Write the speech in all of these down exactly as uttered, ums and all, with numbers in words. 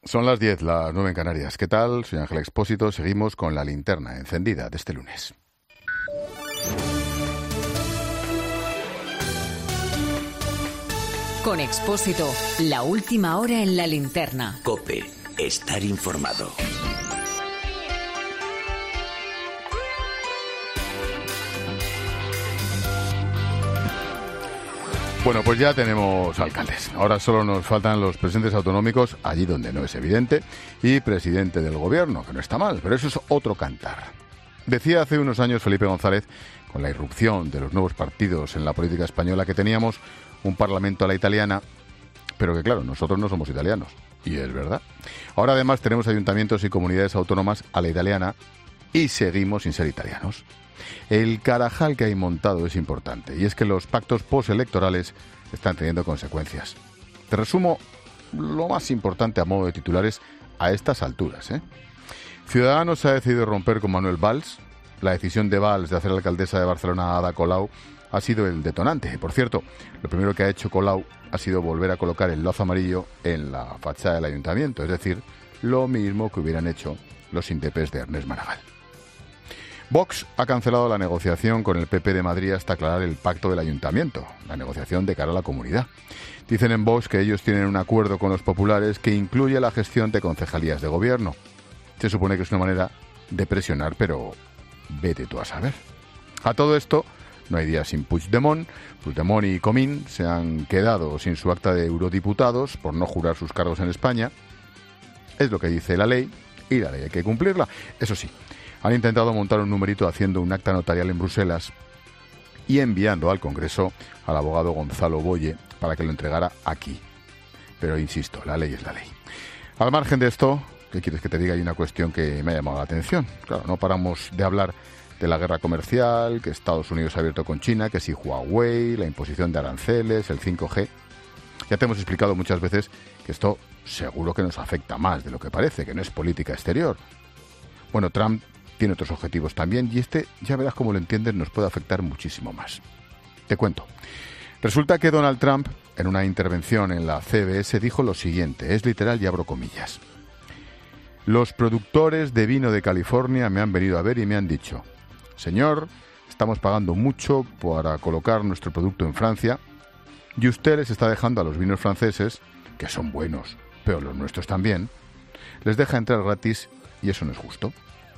Son las diez, las nueve en Canarias. ¿Qué tal? Soy Ángel Expósito. Seguimos con la linterna encendida de este lunes. Con Expósito, la última hora en la linterna. COPE, estar informado. Bueno, pues ya tenemos alcaldes. Ahora solo nos faltan los presidentes autonómicos, allí donde no es evidente, y presidente del gobierno, que no está mal, pero eso es otro cantar. Decía hace unos años Felipe González, con la irrupción de los nuevos partidos en la política española, que teníamos un parlamento a la italiana, pero que claro, nosotros no somos italianos, y es verdad. Ahora además tenemos ayuntamientos y comunidades autónomas a la italiana, y seguimos sin ser italianos. El carajal que hay montado es importante, y es que los pactos postelectorales están teniendo consecuencias. Te resumo lo más importante a modo de titulares a estas alturas, ¿eh? Ciudadanos ha decidido romper con Manuel Valls. La decisión de Valls de hacer alcaldesa de Barcelona a Ada Colau ha sido el detonante. Por cierto, lo primero que ha hecho Colau ha sido volver a colocar el lazo amarillo en la fachada del ayuntamiento, es decir, lo mismo que hubieran hecho los indepes de Ernest Maragall. Vox ha cancelado la negociación con el P P de Madrid hasta aclarar el pacto del ayuntamiento, la negociación de cara a la comunidad. Dicen en Vox que ellos tienen un acuerdo con los populares que incluye la gestión de concejalías de gobierno. Se supone que es una manera de presionar, pero vete tú a saber. A todo esto, no hay día sin Puigdemont. Puigdemont y Comín se han quedado sin su acta de eurodiputados por no jurar sus cargos en España. Es lo que dice la ley, y la ley hay que cumplirla. Eso sí, han intentado montar un numerito haciendo un acta notarial en Bruselas y enviando al Congreso al abogado Gonzalo Boye para que lo entregara aquí. Pero insisto, la ley es la ley. Al margen de esto, ¿qué quieres que te diga? Hay una cuestión que me ha llamado la atención. Claro, no paramos de hablar de la guerra comercial, que Estados Unidos ha abierto con China, que si Huawei, la imposición de aranceles, el cinco G. Ya te hemos explicado muchas veces que esto seguro que nos afecta más de lo que parece, que no es política exterior. Bueno, Trump tiene otros objetivos también, y este, ya verás cómo lo entiendes, nos puede afectar muchísimo más. Te cuento. Resulta que Donald Trump, en una intervención en la C B S, dijo lo siguiente, es literal y abro comillas. Los productores de vino de California me han venido a ver y me han dicho, señor, estamos pagando mucho para colocar nuestro producto en Francia, y usted les está dejando a los vinos franceses, que son buenos, pero los nuestros también, les deja entrar gratis, y eso no es justo.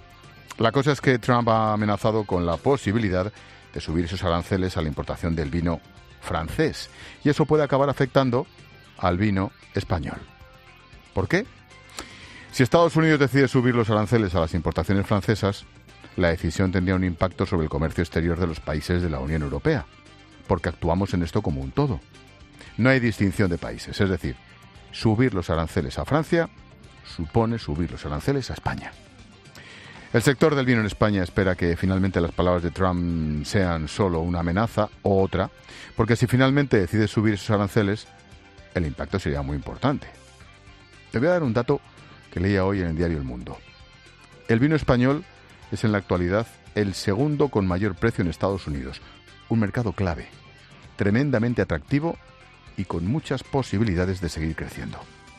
La cosa es que Trump ha amenazado con la posibilidad de subir esos aranceles a la importación del vino francés. Y eso puede acabar afectando al vino español. ¿Por qué? Si Estados Unidos decide subir los aranceles a las importaciones francesas, la decisión tendría un impacto sobre el comercio exterior de los países de la Unión Europea, porque actuamos en esto como un todo. No hay distinción de países, es decir, subir los aranceles a Francia supone subir los aranceles a España. El sector del vino en España espera que finalmente las palabras de Trump sean solo una amenaza o otra, porque si finalmente decide subir esos aranceles, el impacto sería muy importante. Te voy a dar un dato que leía hoy en el diario El Mundo. El vino español es en la actualidad el segundo con mayor precio en Estados Unidos, un mercado clave, tremendamente atractivo y con muchas posibilidades de seguir creciendo.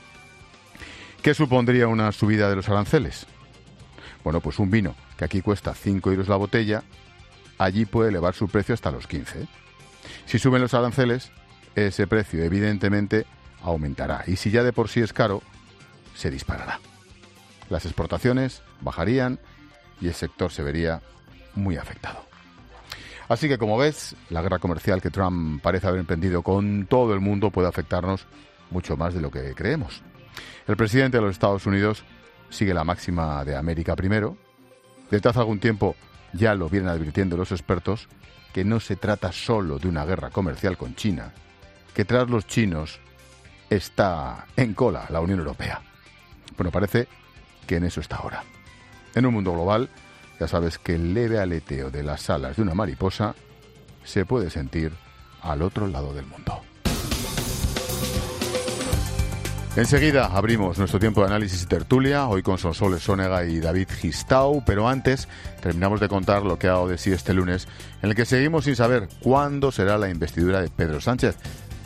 ¿Qué supondría una subida de los aranceles? Bueno, pues un vino que aquí cuesta cinco euros la botella, allí puede elevar su precio hasta los quince. Si suben los aranceles, ese precio evidentemente aumentará. Y si ya de por sí es caro, se disparará. Las exportaciones bajarían y el sector se vería muy afectado. Así que, como ves, la guerra comercial que Trump parece haber emprendido con todo el mundo puede afectarnos mucho más de lo que creemos. El presidente de los Estados Unidos sigue la máxima de América primero. Desde hace algún tiempo ya lo vienen advirtiendo los expertos que no se trata solo de una guerra comercial con China, que tras los chinos está en cola la Unión Europea. Bueno, parece que en eso está ahora. En un mundo global, ya sabes que el leve aleteo de las alas de una mariposa se puede sentir al otro lado del mundo. Enseguida abrimos nuestro tiempo de análisis y tertulia, hoy con Sonsoles Sónega y David Gistau, pero antes terminamos de contar lo que ha dado de sí este lunes, en el que seguimos sin saber cuándo será la investidura de Pedro Sánchez,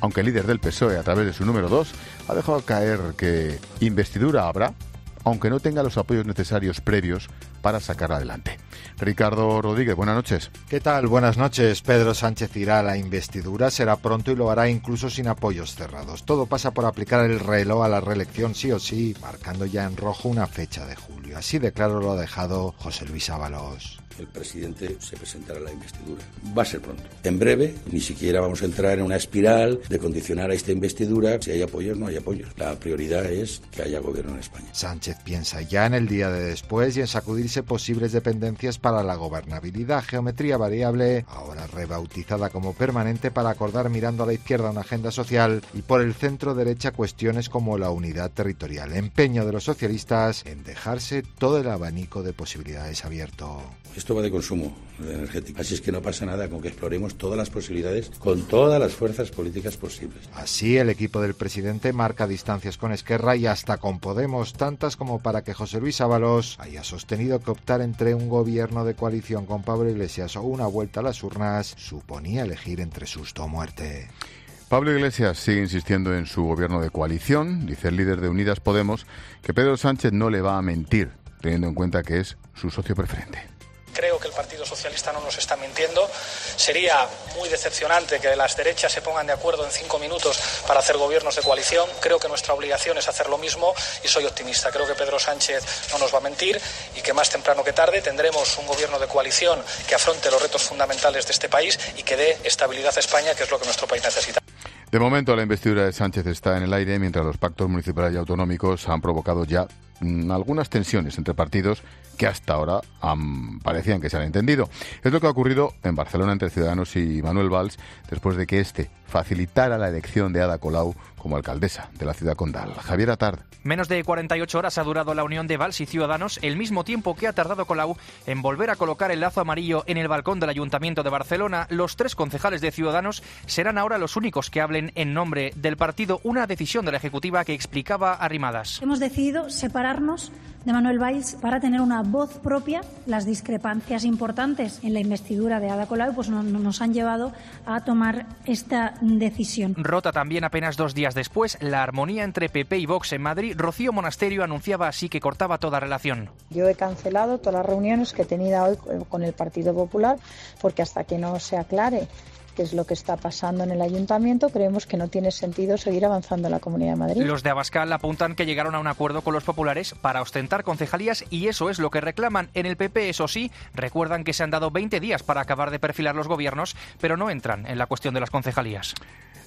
aunque el líder del P S O E, a través de su número dos, ha dejado caer que investidura habrá, aunque no tenga los apoyos necesarios previos para sacarla adelante. Ricardo Rodríguez, buenas noches. ¿Qué tal? Buenas noches. Pedro Sánchez irá a la investidura, será pronto y lo hará incluso sin apoyos cerrados. Todo pasa por aplicar el reloj a la reelección sí o sí, marcando ya en rojo una fecha de julio. Así de claro lo ha dejado José Luis Ábalos. El presidente se presentará a la investidura. Va a ser pronto. En breve, ni siquiera vamos a entrar en una espiral de condicionar a esta investidura. Si hay apoyos, no hay apoyos. La prioridad es que haya gobierno en España. Sánchez piensa ya en el día de después y en sacudirse posibles dependencias para la gobernabilidad. Geometría variable, ahora rebautizada como permanente, para acordar mirando a la izquierda una agenda social y por el centro derecha cuestiones como la unidad territorial. Empeño de los socialistas en dejarse todo el abanico de posibilidades abierto. Esto va de consumo energético, así es que no pasa nada con que exploremos todas las posibilidades con todas las fuerzas políticas posibles. Así el equipo del presidente marca distancias con Esquerra y hasta con Podemos, tantas como para que José Luis Ábalos haya sostenido que optar entre un gobierno de coalición con Pablo Iglesias o una vuelta a las urnas suponía elegir entre susto o muerte. Pablo Iglesias sigue insistiendo en su gobierno de coalición. Dice el líder de Unidas Podemos que Pedro Sánchez no le va a mentir, teniendo en cuenta que es su socio preferente. Creo que el Partido Socialista no nos está mintiendo. Sería muy decepcionante que las derechas se pongan de acuerdo en cinco minutos para hacer gobiernos de coalición. Creo que nuestra obligación es hacer lo mismo y soy optimista. Creo que Pedro Sánchez no nos va a mentir y que más temprano que tarde tendremos un gobierno de coalición que afronte los retos fundamentales de este país y que dé estabilidad a España, que es lo que nuestro país necesita. De momento, la investidura de Sánchez está en el aire, mientras los pactos municipales y autonómicos han provocado ya mmm, algunas tensiones entre partidos que hasta ahora um, parecían que se han entendido. Es lo que ha ocurrido en Barcelona entre Ciudadanos y Manuel Valls, después de que éste facilitara la elección de Ada Colau como alcaldesa de la ciudad condal. Javier Atard. Menos de cuarenta y ocho horas ha durado la unión de Valls y Ciudadanos, el mismo tiempo que ha tardado Colau en volver a colocar el lazo amarillo en el balcón del Ayuntamiento de Barcelona. Los tres concejales de Ciudadanos serán ahora los únicos que hablen en nombre del partido, una decisión de la Ejecutiva que explicaba Arrimadas. Hemos decidido separarnos de Manuel Valls para tener una voz propia. Las discrepancias importantes en la investidura de Ada Colau pues no, no nos han llevado a tomar esta decisión. Rota también apenas dos días después la armonía entre P P y Vox en Madrid. Rocío Monasterio anunciaba así que cortaba toda relación. Yo he cancelado todas las reuniones que he tenido hoy con el Partido Popular porque hasta que no se aclare qué es lo que está pasando en el Ayuntamiento, creemos que no tiene sentido seguir avanzando en la Comunidad de Madrid. Los de Abascal apuntan que llegaron a un acuerdo con los populares para ostentar concejalías y eso es lo que reclaman. En el P P, eso sí, recuerdan que se han dado veinte días para acabar de perfilar los gobiernos, pero no entran en la cuestión de las concejalías.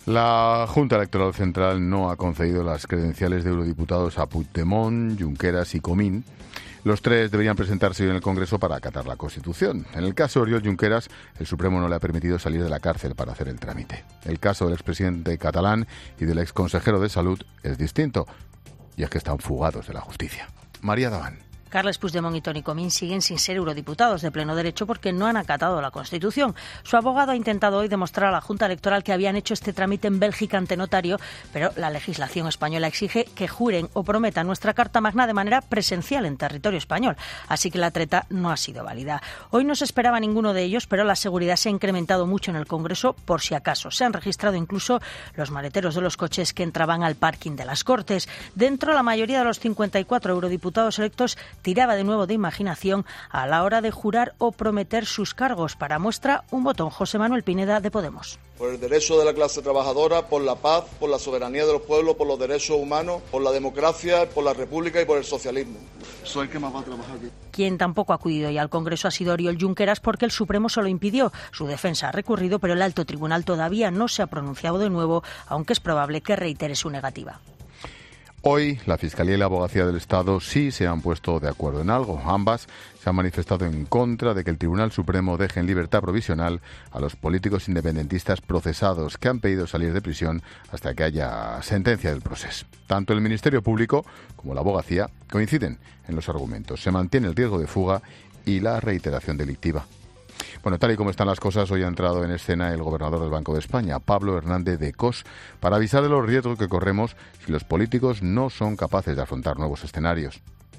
La Junta Electoral Central no ha concedido las credenciales de eurodiputados a Puigdemont, Junqueras y Comín. Los tres deberían presentarse hoy en el Congreso para acatar la Constitución. En el caso de Oriol Junqueras, el Supremo no le ha permitido salir de la cárcel para hacer el trámite. El caso del expresidente catalán y del exconsejero de Salud es distinto, y es que están fugados de la justicia. María Daván. Carles Puigdemont y Toni Comín siguen sin ser eurodiputados de pleno derecho porque no han acatado la Constitución. Su abogado ha intentado hoy demostrar a la Junta Electoral que habían hecho este trámite en Bélgica ante notario, pero la legislación española exige que juren o prometan nuestra Carta Magna de manera presencial en territorio español. Así que la treta no ha sido válida. Hoy no se esperaba ninguno de ellos, pero la seguridad se ha incrementado mucho en el Congreso por si acaso. Se han registrado incluso los maleteros de los coches que entraban al parking de las Cortes. Dentro, la mayoría de los cincuenta y cuatro eurodiputados electos tiraba de nuevo de imaginación a la hora de jurar o prometer sus cargos. Para muestra, un botón. José Manuel Pineda, de Podemos. Por el derecho de la clase trabajadora, por la paz, por la soberanía de los pueblos, por los derechos humanos, por la democracia, por la república y por el socialismo. Soy el que más va a trabajar aquí. Quien tampoco ha acudido ya al Congreso ha sido Oriol Junqueras porque el Supremo se lo impidió. Su defensa ha recurrido, pero el alto tribunal todavía no se ha pronunciado de nuevo, aunque es probable que reitere su negativa. Hoy, la Fiscalía y la Abogacía del Estado sí se han puesto de acuerdo en algo. Ambas se han manifestado en contra de que el Tribunal Supremo deje en libertad provisional a los políticos independentistas procesados que han pedido salir de prisión hasta que haya sentencia del proceso. Tanto el Ministerio Público como la Abogacía coinciden en los argumentos. Se mantiene el riesgo de fuga y la reiteración delictiva. Bueno, tal y como están las cosas, hoy ha entrado en escena el gobernador del Banco de España, Pablo Hernández de Cos, para avisar de los riesgos que corremos si los políticos no son capaces de afrontar nuevos escenarios.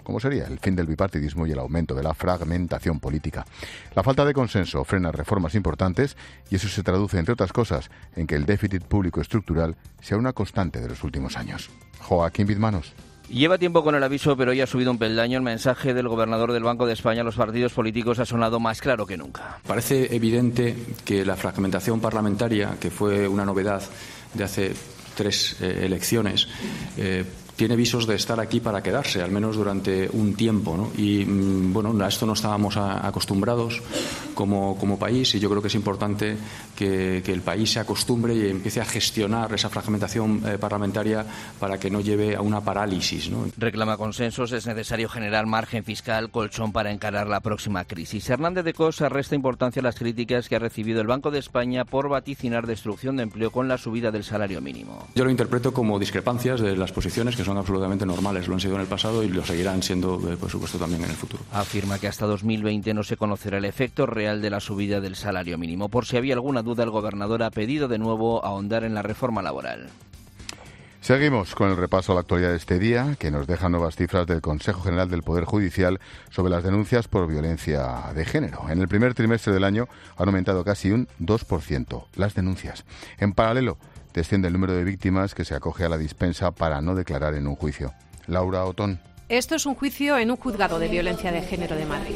como sería el fin del bipartidismo y el aumento de la fragmentación política. La falta de consenso frena reformas importantes y eso se traduce, entre otras cosas, en que el déficit público estructural sea una constante de los últimos años. Joaquín Bizmanos. Lleva tiempo con el aviso, pero hoy ha subido un peldaño. El mensaje del gobernador del Banco de España a los partidos políticos ha sonado más claro que nunca. Parece evidente que la fragmentación parlamentaria, que fue una novedad de hace tres eh, elecciones, eh, tiene visos de estar aquí para quedarse, al menos durante un tiempo, ¿no? Y mmm, bueno, a esto no estábamos a, acostumbrados como, como país, y yo creo que es importante que, que el país se acostumbre y empiece a gestionar esa fragmentación eh, parlamentaria para que no lleve a una parálisis, ¿no? Reclama consensos, es necesario generar margen fiscal, colchón para encarar la próxima crisis. Hernández de Cos resta importancia a las críticas que ha recibido el Banco de España por vaticinar destrucción de empleo con la subida del salario mínimo. Yo lo interpreto como discrepancias de las posiciones que son absolutamente normales, lo han sido en el pasado y lo seguirán siendo, por supuesto, también en el futuro. Afirma que hasta dos mil veinte no se conocerá el efecto real de la subida del salario mínimo. Por si había alguna duda, el gobernador ha pedido de nuevo ahondar en la reforma laboral. Seguimos con el repaso a la actualidad de este día, que nos deja nuevas cifras del Consejo General del Poder Judicial sobre las denuncias por violencia de género. En el primer trimestre del año han aumentado casi un dos por ciento las denuncias. En paralelo, desciende el número de víctimas que se acoge a la dispensa para no declarar en un juicio. Laura Otón. Esto es un juicio en un juzgado de violencia de género de Madrid.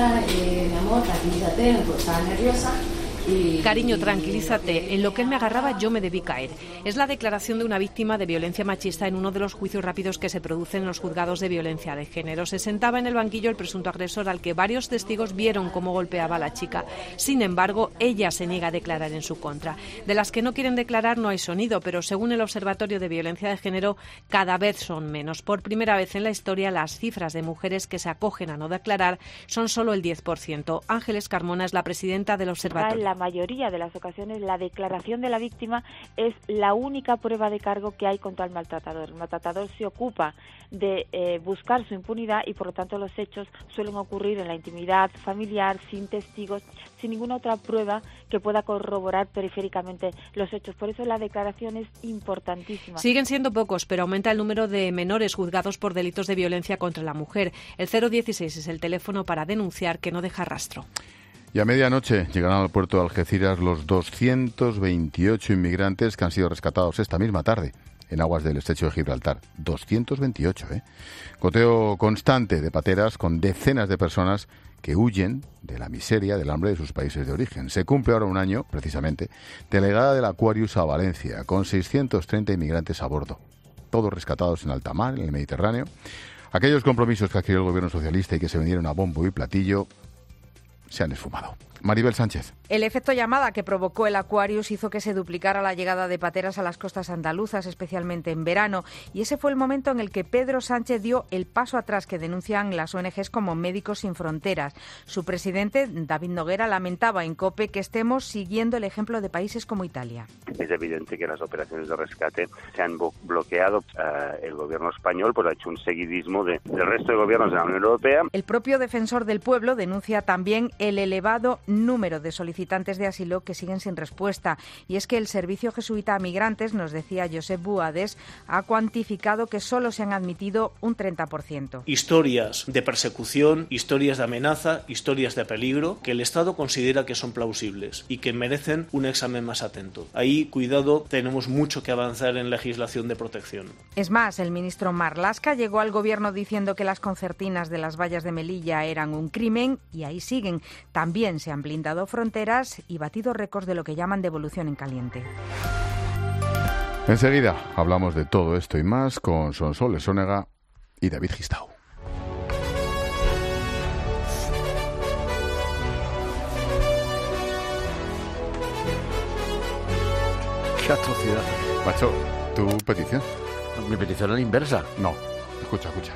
Cariño, tranquilízate. En lo que él me agarraba yo me debí caer. Es la declaración de una víctima de violencia machista en uno de los juicios rápidos que se producen en los juzgados de violencia de género. Se sentaba en el banquillo el presunto agresor, al que varios testigos vieron cómo golpeaba a la chica. Sin embargo, ella se niega a declarar en su contra. De las que no quieren declarar no hay sonido, pero según el Observatorio de Violencia de Género, cada vez son menos. Por primera vez en la historia, las cifras de mujeres que se acogen a no declarar son solo el diez por ciento. Ángeles Carmona es la presidenta del Observatorio. La mayoría de las ocasiones la declaración de la víctima es la única prueba de cargo que hay contra el maltratador. El maltratador se ocupa de eh, buscar su impunidad y por lo tanto los hechos suelen ocurrir en la intimidad familiar, sin testigos, sin ninguna otra prueba que pueda corroborar periféricamente los hechos. Por eso la declaración es importantísima. Siguen siendo pocos, pero aumenta el número de menores juzgados por delitos de violencia contra la mujer. El cero dieciséis es el teléfono para denunciar, que no deja rastro. Y a medianoche llegarán al puerto de Algeciras los doscientos veintiocho inmigrantes que han sido rescatados esta misma tarde en aguas del estrecho de Gibraltar. doscientos veintiocho, ¿eh? Goteo constante de pateras con decenas de personas que huyen de la miseria, del hambre de sus países de origen. Se cumple ahora un año, precisamente, de la llegada del Aquarius a Valencia, con seiscientos treinta inmigrantes a bordo, todos rescatados en alta mar, en el Mediterráneo. Aquellos compromisos que adquirió el gobierno socialista y que se vendieron a bombo y platillo se han esfumado. Maribel Sánchez. El efecto llamada que provocó el Aquarius hizo que se duplicara la llegada de pateras a las costas andaluzas, especialmente en verano, y ese fue el momento en el que Pedro Sánchez dio el paso atrás que denuncian las O N Ges como Médicos Sin Fronteras. Su presidente, David Noguera, lamentaba en COPE que estemos siguiendo el ejemplo de países como Italia. Es evidente que las operaciones de rescate se han bloqueado. Uh, el gobierno español pues, ha hecho un seguidismo de, del resto de gobiernos de la Unión Europea. El propio defensor del pueblo denuncia también el elevado número de solicitantes de asilo que siguen sin respuesta. Y es que el Servicio Jesuita a Migrantes, nos decía Josep Buades, ha cuantificado que solo se han admitido un treinta por ciento. Historias de persecución, historias de amenaza, historias de peligro, que el Estado considera que son plausibles y que merecen un examen más atento. Ahí, cuidado, tenemos mucho que avanzar en legislación de protección. Es más, el ministro Marlaska llegó al gobierno diciendo que las concertinas de las vallas de Melilla eran un crimen y ahí siguen. También se han blindado fronteras y batido récords de lo que llaman devolución en caliente. Enseguida hablamos de todo esto y más con Sonsoles Sónega y David Gistau. Qué atrocidad. Macho, ¿tu petición? Mi petición es la inversa. No, escucha, escucha.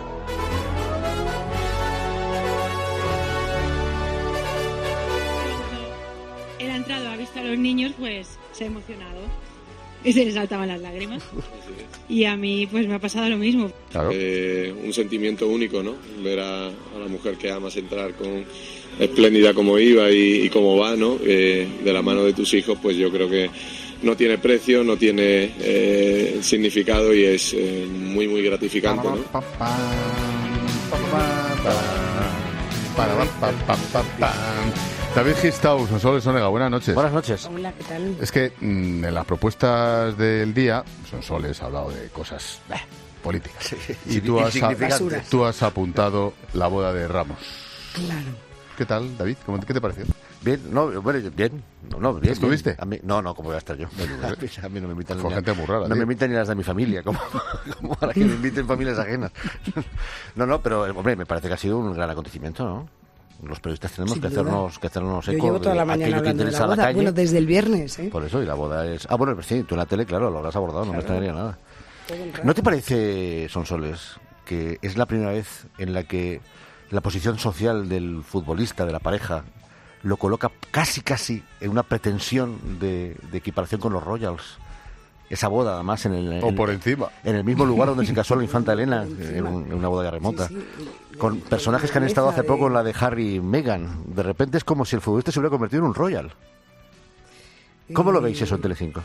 Él ha entrado, ha visto a los niños, pues se ha emocionado. Y se le saltaban las lágrimas. Y a mí, pues me ha pasado lo mismo. Claro. Eh, un sentimiento único, ¿no? Ver a, a la mujer que amas entrar con espléndida como iba y, y como va, ¿no? Eh, de la mano de tus hijos, pues yo creo que no tiene precio, no tiene eh, significado y es eh, muy, muy gratificante, ¿no? Para, pa, pa, pa, pa. David Gistau, Sonsoles Onega, buenas noches. Buenas noches. Hola, ¿qué tal? Es que mmm, en las propuestas del día, Sonsoles ha hablado de cosas eh, políticas. Sí, y tú has, tú has apuntado la boda de Ramos. Claro. ¿Qué tal, David? ¿Cómo, ¿Qué te pareció? Bien, no, bueno, bien. No, no, bien. ¿Estuviste? Bien. A mí, no, no, ¿cómo voy a estar yo? No, a, mí, a mí no me invitan. Fue ni gente a, muy rara, no tío. me invitan ni las de mi familia, como, como para que me inviten familias ajenas. No, no, pero, hombre, me parece que ha sido un gran acontecimiento, ¿no? Los periodistas tenemos que hacernos, que hacernos eco. Yo llevo toda la mañana hablando de la boda, la calle. Bueno, desde el viernes, ¿eh? Por eso, y la boda es... Ah, bueno, sí, tú en la tele, claro, lo habrás abordado, claro. No me extrañaría nada. ¿No te parece, Sonsoles, que es la primera vez en la que la posición social del futbolista, de la pareja, lo coloca casi, casi en una pretensión de, de equiparación con los Royals? Esa boda, además, en el... O en, por encima. En el mismo lugar donde se casó la infanta Elena, en, un, en una boda ya remota. Sí, sí. Con personajes que han estado hace poco en la de Harry y Meghan. De repente es como si el futbolista se hubiera convertido en un Royal. ¿Cómo lo veis eso en Telecinco?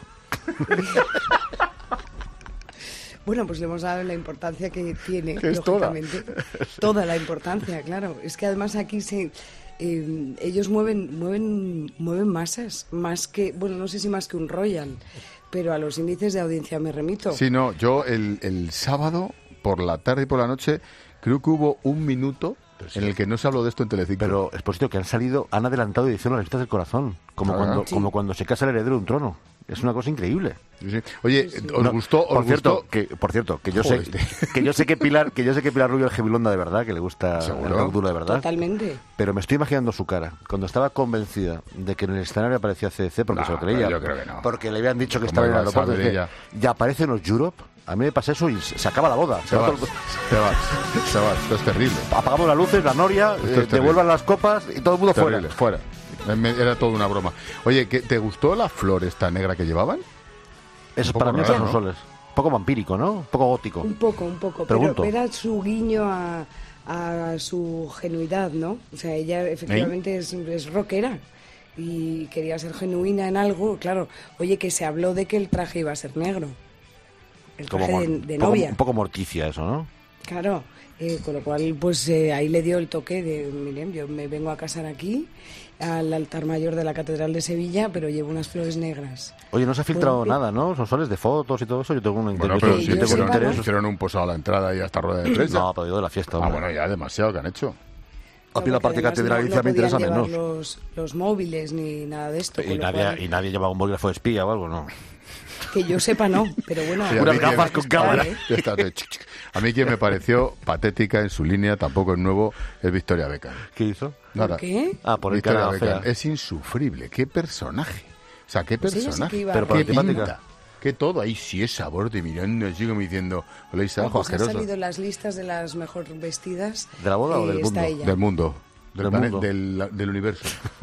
Bueno, pues le hemos dado la importancia que tiene, que es lógicamente. Toda. Toda la importancia, claro. Es que además aquí se... Eh, ellos mueven, mueven, mueven masas, más que... Bueno, no sé si más que un Royal... Pero a los índices de audiencia me remito. Sí, no, yo el, el sábado, por la tarde y por la noche, creo que hubo un minuto sí. en el que no se habló de esto en Telecinco. Pero, Expósito, que han salido, han adelantado edición a las vistas del corazón, como, ah, cuando, sí. como cuando se casa el heredero de un trono. Es una cosa increíble. Sí, sí. Oye, sí, sí. ¿os no, gustó? ¿Os por cierto, gustó? que por cierto, que yo Joder. sé que yo sé que Pilar, que yo sé que Pilar Rubio es gebilonda de verdad, que le gusta el Gauduro de verdad. Totalmente. Pero me estoy imaginando su cara cuando estaba convencida de que en el escenario aparecía C D C porque no, se lo creía. Yo creo que no. Porque le habían dicho que estaba en el aeropuerto. Y dije, ya aparecen los Europe. A mí me pasa eso y se acaba la boda. Se, se, va, todo... se va, se va. Esto es terrible. Apagamos las luces, la noria, eh, devuelvan las copas y todo el mundo terrible, fuera. fuera. Era todo una broma. Oye, ¿te gustó la flor esta negra que llevaban? Eso para mí son soles. Un poco vampírico, ¿no? Un poco gótico. Un poco, un poco. Pregunto. Pero era su guiño a, a su genuidad, ¿no? O sea, ella efectivamente ¿Eh? es, es rockera y quería ser genuina en algo. Claro, oye, que se habló de que el traje iba a ser negro. El traje como, de, de poco, novia. Un poco morticia eso, ¿no? Claro. Eh, con lo cual, pues eh, ahí le dio el toque de, miren, yo me vengo a casar aquí, al altar mayor de la Catedral de Sevilla, pero llevo unas flores negras. Oye, no se ha filtrado pues, nada, ¿no? Son soles de fotos y todo eso. Yo tengo un interés. Bueno, pero sí, si tengo interés. Hicieron un posado a la entrada y hasta rueda de prensa. No, pero digo de la fiesta. Ah, bueno, ya demasiado que han hecho. A mí la parte catedralicia no, no me interesa menos. Los, los móviles ni nada de esto. Y nadie, cual... y nadie llevaba un bolígrafo de espía o algo, ¿no? Que yo sepa, no, pero bueno... Sí, unas gafas con cámara. ¿eh? A mí quien me pareció patética en su línea, tampoco es nuevo, es Victoria Beckham. ¿Qué hizo? Nada. ¿Por qué? Ah, por el Victoria cara Beckham. fea. Es insufrible. ¿Qué personaje? O sea, ¿qué personaje? Sí, sí pero ¿Qué pinta? ¿Qué todo? Ahí sí es sabor de mirando, sigo me diciendo... Hola, Isa, no, pues asqueroso. Han salido las listas de las mejor vestidas... ¿De la boda eh, o del mundo? Ella. Del mundo. Del, del, mundo. Del, del universo.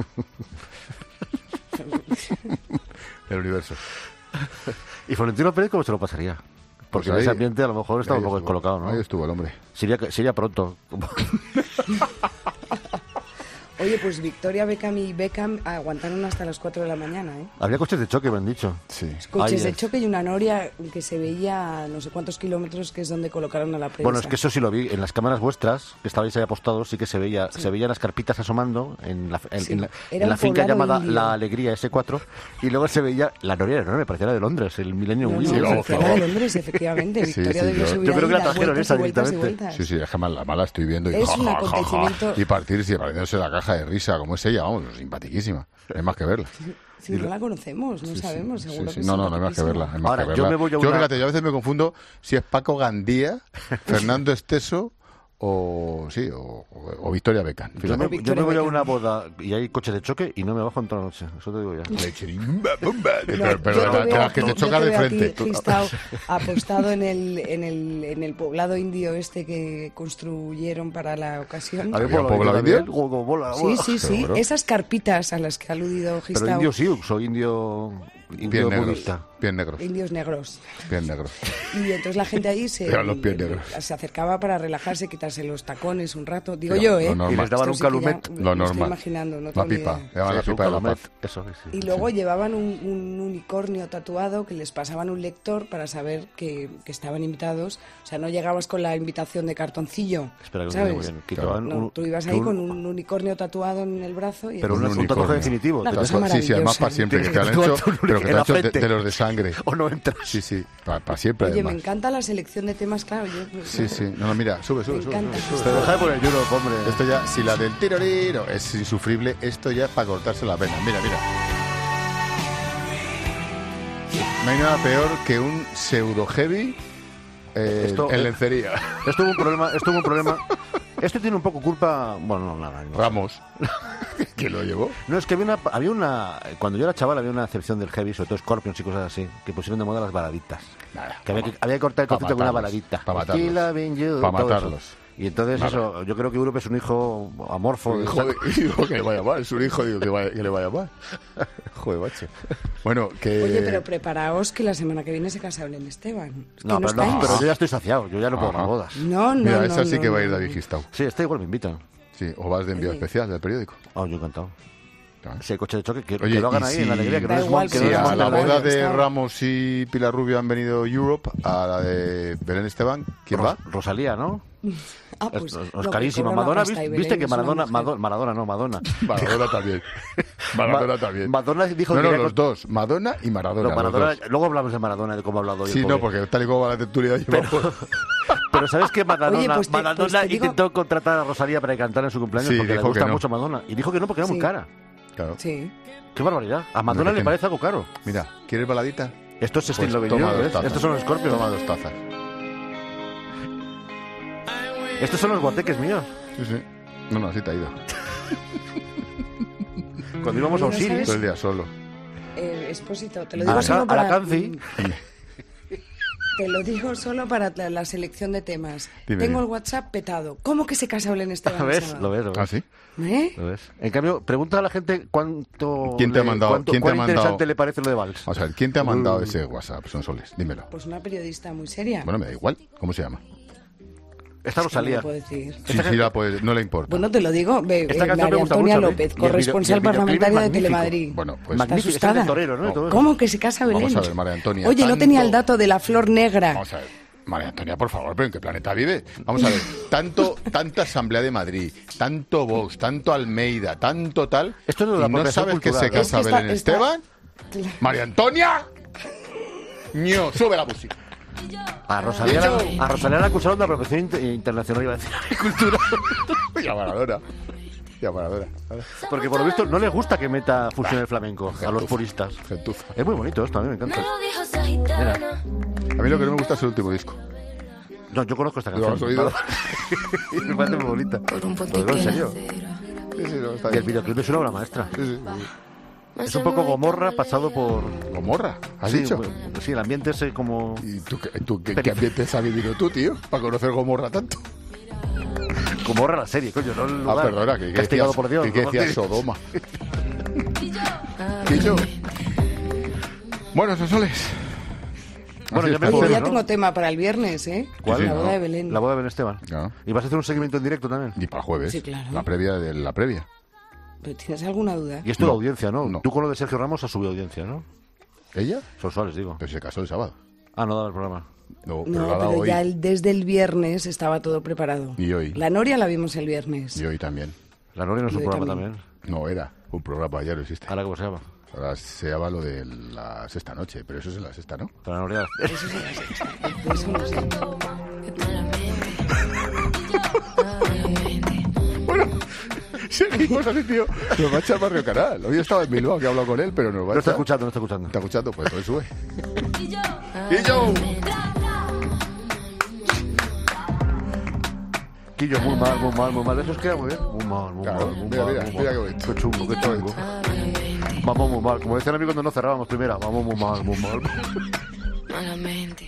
Del universo. ¿Y Florentino Pérez cómo se lo pasaría? Porque pues ahí, en ese ambiente a lo mejor estaba un poco descolocado, ¿no? Ahí estuvo el hombre. Sería, sería pronto. Oye, pues Victoria Beckham y Beckham aguantaron hasta las cuatro de la mañana, ¿eh? Había coches de choque, me han dicho. Sí. Coches Ay, de choque y una noria que se veía a no sé cuántos kilómetros, que es donde colocaron a la prensa. Bueno, es que eso sí lo vi. En las cámaras vuestras, que estabais ahí apostados, sí que se veía sí. se veían las carpitas asomando en la, en, sí. en la, en la finca llamada indio. La Alegría ese cuatro, y luego se veía la noria enorme, parecía la de Londres, el Millennium no, Wilson. No, no, la de Londres, efectivamente. Sí, Victoria sí, debió yo, subir yo creo que la ahí, trajeron esa directamente. Sí, sí, es que la mala estoy viendo y, es ja, un ja, acontecimiento... ja, ja, y partirse y partiéndose la caja de risa, como es ella, vamos, simpaticísima. Hay más que verla. Si no la conocemos, no sí, sabemos, sí, seguro sí, que sí. No, no, no hay más que verla. Hay más Ahora, que verla. yo me voy a yo, una... fíjate, yo a veces me confundo si es Paco Gandía, Fernando Esteso o sí o, o Victoria Beckham. Yo me, yo me voy a una boda y hay coches de choque y no me bajo en toda la noche. Eso te digo ya. Lecherimba, bomba. Pero, pero la, veo, que te choca de frente. He estado apostado en el, en, el, en el poblado indio este que construyeron para la ocasión. ¿Había un poblado indio? Sí, sí, sí. Esas carpitas a las que ha aludido Gistau. Pero indio sí, soy indio... Pies negros. Pies negros. Indios negros. Pies negros. Y entonces la gente ahí se, los pies negros. se acercaba para relajarse, quitarse los tacones un rato. Digo Pero yo, ¿eh? Lo normal. Y les daban un calumet. Sí Lo normal. Estoy imaginando, no la tengo ni pipa. idea. Llamaban la Sí, pipa de la calumet. paz. Eso, sí. Y luego llevaban un, un unicornio tatuado que les pasaban un lector para saber que, que estaban invitados. O sea, no llegabas con la invitación de cartoncillo. Espera, que ¿sabes? muy bien. Que Claro. te van No, un- tú ibas que ahí un- con un unicornio tatuado en el brazo. Y Pero un, entonces- un tatuaje definitivo. Una Te cosa vas- Sí, sí, además maravillosa. para siempre, que te han Tienes que hecho, tatuarte un pero que te en la han hecho de, frente. de los de sangre. O no entras. Sí, sí, para siempre Oye, además. me encanta la selección de temas, claro. Yo, pues, Sí, sí. No, no, mira, sube, sube, Me sube. encanta. sube, Te sube. deja de poner Europe, hombre. Esto ya, si la del tiroriro es insufrible, esto ya es para cortarse la pena. Mira, mira. No hay nada peor que un pseudo heavy eh, Esto- en lencería. Esto tuvo un problema, esto tuvo un problema. Esto tiene un poco culpa, bueno, no, nada. No. Ramos. ¿Quién lo llevó? No, es que había una, había una, cuando yo era chaval había una excepción del heavy, sobre todo Scorpions y cosas así, que pusieron de moda las baladitas. Nada, Que había, pa- que había que cortar el pa concepto con una matarlos, baladita. pa matarlos. Aquí la ven yo, Pa todo matarlos. eso. Y entonces Nada. eso, yo creo que Europe es un hijo amorfo. Un de- hijo, de- hijo que le vaya mal, es un hijo digo, que, vaya- que le vaya mal. Joder, macho. Bueno, que... Oye, pero preparaos que la semana que viene se casa Belén Esteban. Es que No, pero, no, estáis. pero yo ya estoy saciado, yo ya no puedo Ajá. más bodas. No, no, Mira, no, esa sí no, que va a ir no. David Gistau. Sí, este igual me invitan. Sí, o vas de envío Sí. especial del periódico. Oh, yo encantado. Claro. Si hay coche de choque, que, Oye, que lo hagan y ahí si- en la alegría, que Da no es igual, que Si no que es a desmonten la la boda radio, de está. Ramos y Pilar Rubio han venido Europe, a la de Belén Esteban, ¿quién va? Ros- Rosalía, ¿no? Ah, pues, Es- es no, que carísima. cobra una Madonna, pasta y ¿viste, Belén viste que es una Maradona, mujer. Mado- Maradona, no, Madonna. Maradona también. Maradona Ma- también. Madonna dijo No, que no, quería los con- dos. Madonna y Maradona. No, los Maradona, dos. luego hablamos de Maradona, de cómo ha hablado hoy el Sí, pobre. no, porque tal y como va la tertulia llevamos... Pero, pero ¿sabes que Maradona, Oye, pues te- Maradona pues te digo- intentó contratar a Rosalía para que cantara en su cumpleaños Sí, porque le dijo gusta que no. mucho Madonna? Y dijo que no porque era muy Sí. cara. Claro. Sí. ¡Qué barbaridad! A Madonna Hombre, le que- parece algo caro. Mira, ¿quieres baladita? Esto es Pues estilo toma Benidorm, dos ¿ves? tazas. Estos son los Scorpions. Toma dos tazas. Estos son los guateques míos. Sí, sí. No, no, así te ha ido. Cuando íbamos a Oye, ¿no Osiris, sabes? Todo el día solo. Eh, Expósito, te lo a digo la, solo ca- a la para... Canci, Te lo digo solo para la, la selección de temas. Dime, Tengo dime. el WhatsApp petado. ¿Cómo que se casa Belén Esteban? ¿lo el ves? sábado? Lo ves, lo ves. ¿Ah, sí? ¿Eh? Lo ves. En cambio, pregunta a la gente cuánto... ¿Quién te ha le- mandado- cuánto- quién te ha cuán mandado- interesante le parece lo de Valls. Vamos a ver, ¿quién te ha mandado Mm. ese WhatsApp, Sonsoles? Dímelo. Pues una periodista muy seria. Bueno, me da igual. ¿Cómo se llama? Esta Es que no Rosalía. lo puedo decir. Sí, sí, la puede- no le importa. Bueno, te lo digo. Ve, Esta eh, canción me María gusta Antonia mucho, ¿eh? López, Y el video- corresponsal y el videoclip es parlamentaria de magnífico. Telemadrid. Bueno, pues... Está Magnífico. Es el de asustada. torero, ¿no? Y todo eso. ¿Cómo que se casa Belén? Vamos a ver, María Antonia. Oye, no tanto- tenía el dato de la flor negra. Vamos a ver. María Antonia, por favor, ¿pero en qué planeta vive? Vamos a ver, tanto, tanta Asamblea de Madrid, tanto Vox, tanto Almeida, tanto tal, Esto no es la y no apropiación sabes que cultural, se ¿eh? casa Es que está- Belén está- Esteban. María Antonia, ño, sube la música. A Rosalía, la, a Rosalía la acusaron de apropiación inter- internacional, iba a decir, cultura. Y a Maradona. Y a Maradona. Porque por lo visto no les gusta que meta fusión el flamenco a los puristas. Gentuza. Es muy bonito esto, a mí me encanta. Mira, A mí lo que no me gusta es el último disco. no, yo conozco esta ¿Lo canción. has oído? Y me parece muy bonita. Lo digo en serio. Sí, sí, no, está Y el bien. videoclip es una obra maestra. Sí, sí. Es un poco Gomorra pasado por... ¿Gomorra? ¿Has sí, dicho? bueno, sí, el ambiente es eh, como... ¿Y tú, qué- tú qué, qué ambiente has vivido tú, tío? Para conocer Gomorra tanto. Gomorra la serie, coño, no el Ah, lugar. perdona, que, que castigado decías, por Dios. que, que ¿no? decías Sodoma. Quillo. Bueno, Sonsoles. Bueno, Así ya me está. Oye, Bueno, ya ¿no? tengo tema para el viernes, ¿eh? ¿Cuál? La Sí, boda no. de Belén. La boda de Belén Esteban. Ya. ¿Y vas a hacer un seguimiento en directo también? Y para el jueves. Sí, claro. La previa de la previa. ¿Pero tienes alguna duda? Y esto de No. audiencia, ¿no? No. Tú con lo de Sergio Ramos has subido audiencia, ¿no? ¿Ella? Son suaves, digo. Pero se casó el sábado. Ah, no daba el programa. No, pero No, la ha dado pero hoy. ya el- desde el viernes estaba todo preparado. Y hoy. La Noria la vimos el viernes. Y hoy también. La Noria no es Y un hoy programa también. también. No, era un programa, ya no existe. ¿Ahora cómo se llama? Ahora se llama lo de la sexta noche, pero eso es en la sexta, ¿no? La Noria... Eso sí, eso no sé. Bueno, seguimos así, tío. Nos va a echar Barrio Canal. Hoy estaba en Bilbao, que he hablado con él, pero nos va a No está echar. escuchando, no está escuchando. ¿Está escuchando? Pues entonces sube. ¡Y yo! Quillo, muy mal, muy mal, muy mal. Eso os queda muy bien. Muy mal, muy Claro, mal, muy mira, mal. mira, muy mira mal. qué bonito. Qué chungo, qué chungo. Vamos muy mal. Como decían a mí cuando no cerrábamos primera. Vamos muy mal, muy mal. Malamente.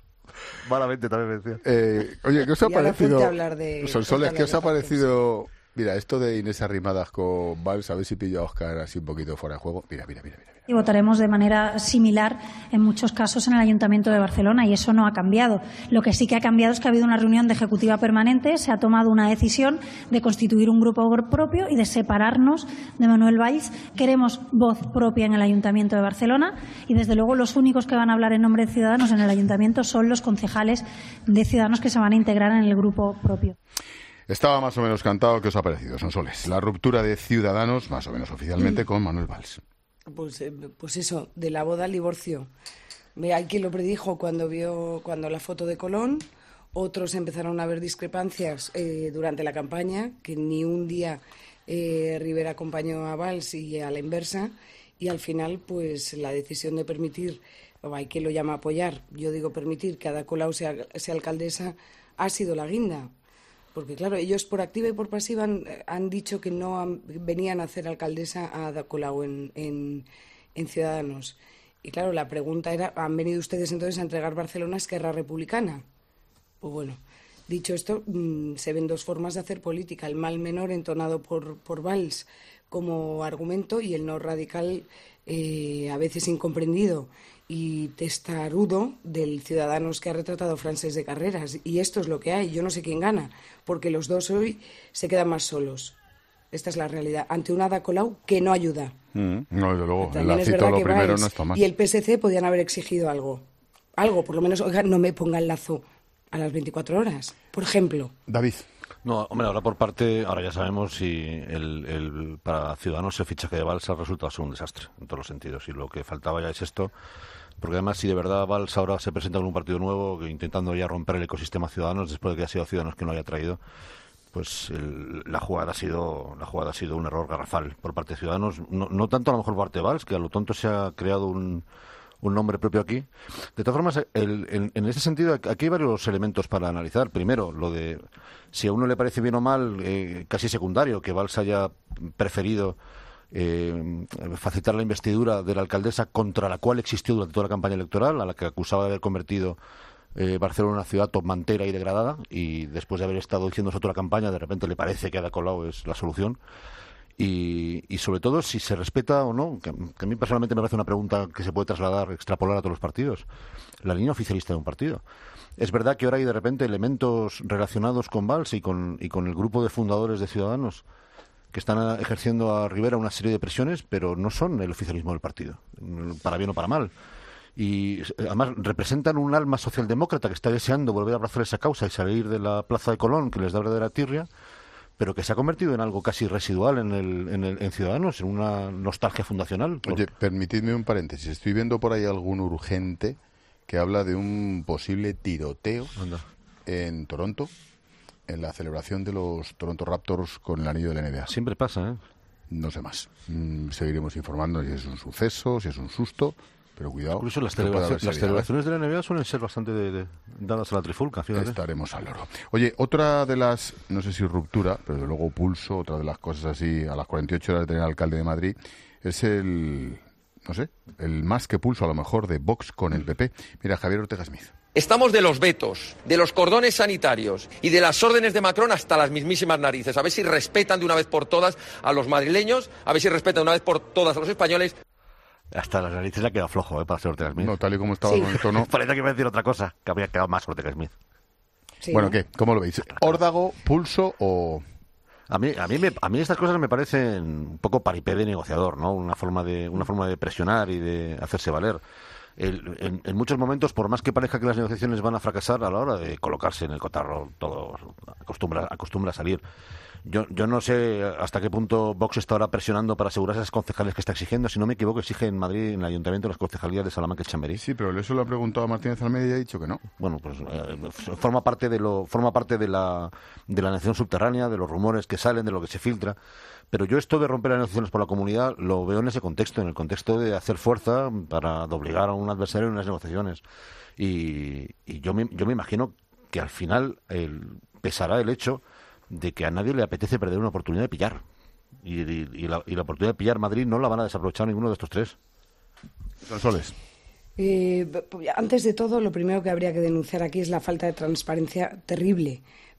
Malamente también me decía. Eh, oye, ¿qué os ha Y ahora parecido? ponte a hablar de Sonsoles, ¿qué os ha cortarle las parecido Mira, esto de Inés Arrimadas con Valls, a ver si pillo a Óscar así un poquito fuera de juego. Mira, mira, mira, mira. Y votaremos de manera similar en muchos casos en el Ayuntamiento de Barcelona y eso no ha cambiado. Lo que sí que ha cambiado es que ha habido una reunión de ejecutiva permanente, se ha tomado una decisión de constituir un grupo propio y de separarnos de Manuel Valls. Queremos voz propia en el Ayuntamiento de Barcelona y desde luego los únicos que van a hablar en nombre de Ciudadanos en el Ayuntamiento son los concejales de Ciudadanos que se van a integrar en el grupo propio. Estaba más o menos cantado. ¿Qué os ha parecido, Sonsoles? La ruptura de Ciudadanos, más o menos oficialmente, con Manuel Valls. Pues, eh, pues eso, de la boda al divorcio. Hay quien lo predijo cuando vio cuando la foto de Colón, otros empezaron a ver discrepancias eh, durante la campaña, que ni un día eh, Rivera acompañó a Valls y a la inversa, y al final pues la decisión de permitir, o hay quien lo llama apoyar, yo digo permitir que Ada Colau sea, sea alcaldesa, ha sido la guinda. Porque, claro, ellos por activa y por pasiva han, han dicho que no han, venían a hacer alcaldesa a Ada Colau en, en, en Ciudadanos. Y, claro, la pregunta era, ¿han venido ustedes entonces a entregar Barcelona a Esquerra Republicana? Pues bueno, dicho esto, mmm, se ven dos formas de hacer política. El mal menor entonado por, por Valls como argumento y el no radical, eh, a veces incomprendido y testarudo del Ciudadanos que ha retratado Francés de Carreras. Y esto es lo que hay. Yo no sé quién gana, porque los dos hoy se quedan más solos. Esta es la realidad. Ante una Ada Colau que no ayuda. Mm, no, desde luego. También es verdad que Valls y el P S C podían haber exigido algo. Algo, por lo menos, oiga, no me ponga el lazo a las veinticuatro horas, por ejemplo. David. No, hombre, ahora por parte, ahora ya sabemos si el, el, para Ciudadanos el fichaje de Valls ha resultado ser un desastre, en todos los sentidos. Y lo que faltaba ya es esto. Porque además, si de verdad Valls ahora se presenta con un partido nuevo, intentando ya romper el ecosistema Ciudadanos, después de que ha sido Ciudadanos que no haya traído, pues el, la jugada ha sido la jugada ha sido un error garrafal por parte de Ciudadanos. No, no tanto a lo mejor por parte de Valls, que a lo tonto se ha creado un, un nombre propio aquí. De todas formas, el, el, en ese sentido, aquí hay varios elementos para analizar. Primero, lo de si a uno le parece bien o mal, eh, casi secundario, que Valls haya preferido Eh, facilitar la investidura de la alcaldesa contra la cual existió durante toda la campaña electoral, a la que acusaba de haber convertido eh, Barcelona en una ciudad mantera y degradada, y después de haber estado diciendo eso toda la campaña, de repente le parece que Ada Colau es la solución. Y, y sobre todo si se respeta o no, que, que a mí personalmente me parece una pregunta que se puede trasladar, extrapolar a todos los partidos, la línea oficialista de un partido. Es verdad que ahora hay de repente elementos relacionados con Valls y con, y con el grupo de fundadores de Ciudadanos que están ejerciendo a Rivera una serie de presiones, pero no son el oficialismo del partido, para bien o para mal. Y además representan un alma socialdemócrata que está deseando volver a abrazar esa causa y salir de la Plaza de Colón, que les da verdadera tirria, pero que se ha convertido en algo casi residual en, el, en, el, en Ciudadanos, en una nostalgia fundacional. Oye, permitidme un paréntesis. Estoy viendo por ahí algún urgente que habla de un posible tiroteo Anda. en Toronto, en la celebración de los Toronto Raptors con el anillo de la N B A. Siempre pasa, ¿eh? No sé más. Mm, seguiremos informando si es un suceso, si es un susto, pero cuidado. Incluso las, celebraciones, las celebraciones de la N B A suelen ser bastante de, de, dadas a la trifulca, fíjate. Estaremos al loro. Oye, otra de las, no sé si ruptura, pero desde luego pulso, otra de las cosas así, a las cuarenta y ocho horas de tener alcalde de Madrid, es el, no sé, el más que pulso a lo mejor de Vox con el P P. Mira, Javier Ortega Smith. Estamos de los vetos, de los cordones sanitarios y de las órdenes de Macron hasta las mismísimas narices. A ver si respetan de una vez por todas a los madrileños, a ver si respetan de una vez por todas a los españoles. Hasta las narices ha quedado flojo, ¿eh? Para ser Ortega Smith. No, tal y como estaba sí. con el tono. Parece que iba a decir otra cosa, que había quedado más Ortega Smith. Sí, bueno, ¿no? ¿Qué? ¿Cómo lo veis? ¿Órdago, pulso o...? A mí, a mí, me, a mí estas cosas me parecen un poco paripé de negociador, ¿no? Una forma de, una forma de presionar y de hacerse valer. El, en, en muchos momentos, por más que parezca que las negociaciones van a fracasar a la hora de colocarse en el cotarro, todo acostumbra, acostumbra a salir. Yo, yo no sé hasta qué punto Vox está ahora presionando para asegurar esas concejales que está exigiendo. Si no me equivoco, exige en Madrid, en el Ayuntamiento, las concejalías de Salamanca y Chamberí. Sí, pero eso lo ha preguntado a Martínez Almeida y ha dicho que no. Bueno, pues eh, forma parte de lo forma parte de la de la negociación subterránea, de los rumores que salen, de lo que se filtra. Pero yo esto de romper las negociaciones por la comunidad lo veo en ese contexto, en el contexto de hacer fuerza para doblegar a un adversario en unas negociaciones. Y, y yo, me, yo me imagino que al final el, pesará el hecho de que a nadie le apetece perder una oportunidad de pillar. Y, y, y, la, y la oportunidad de pillar Madrid no la van a desaprovechar ninguno de estos tres. Sonsoles. Eh, antes de todo, lo primero que habría que denunciar aquí es la falta de transparencia terrible.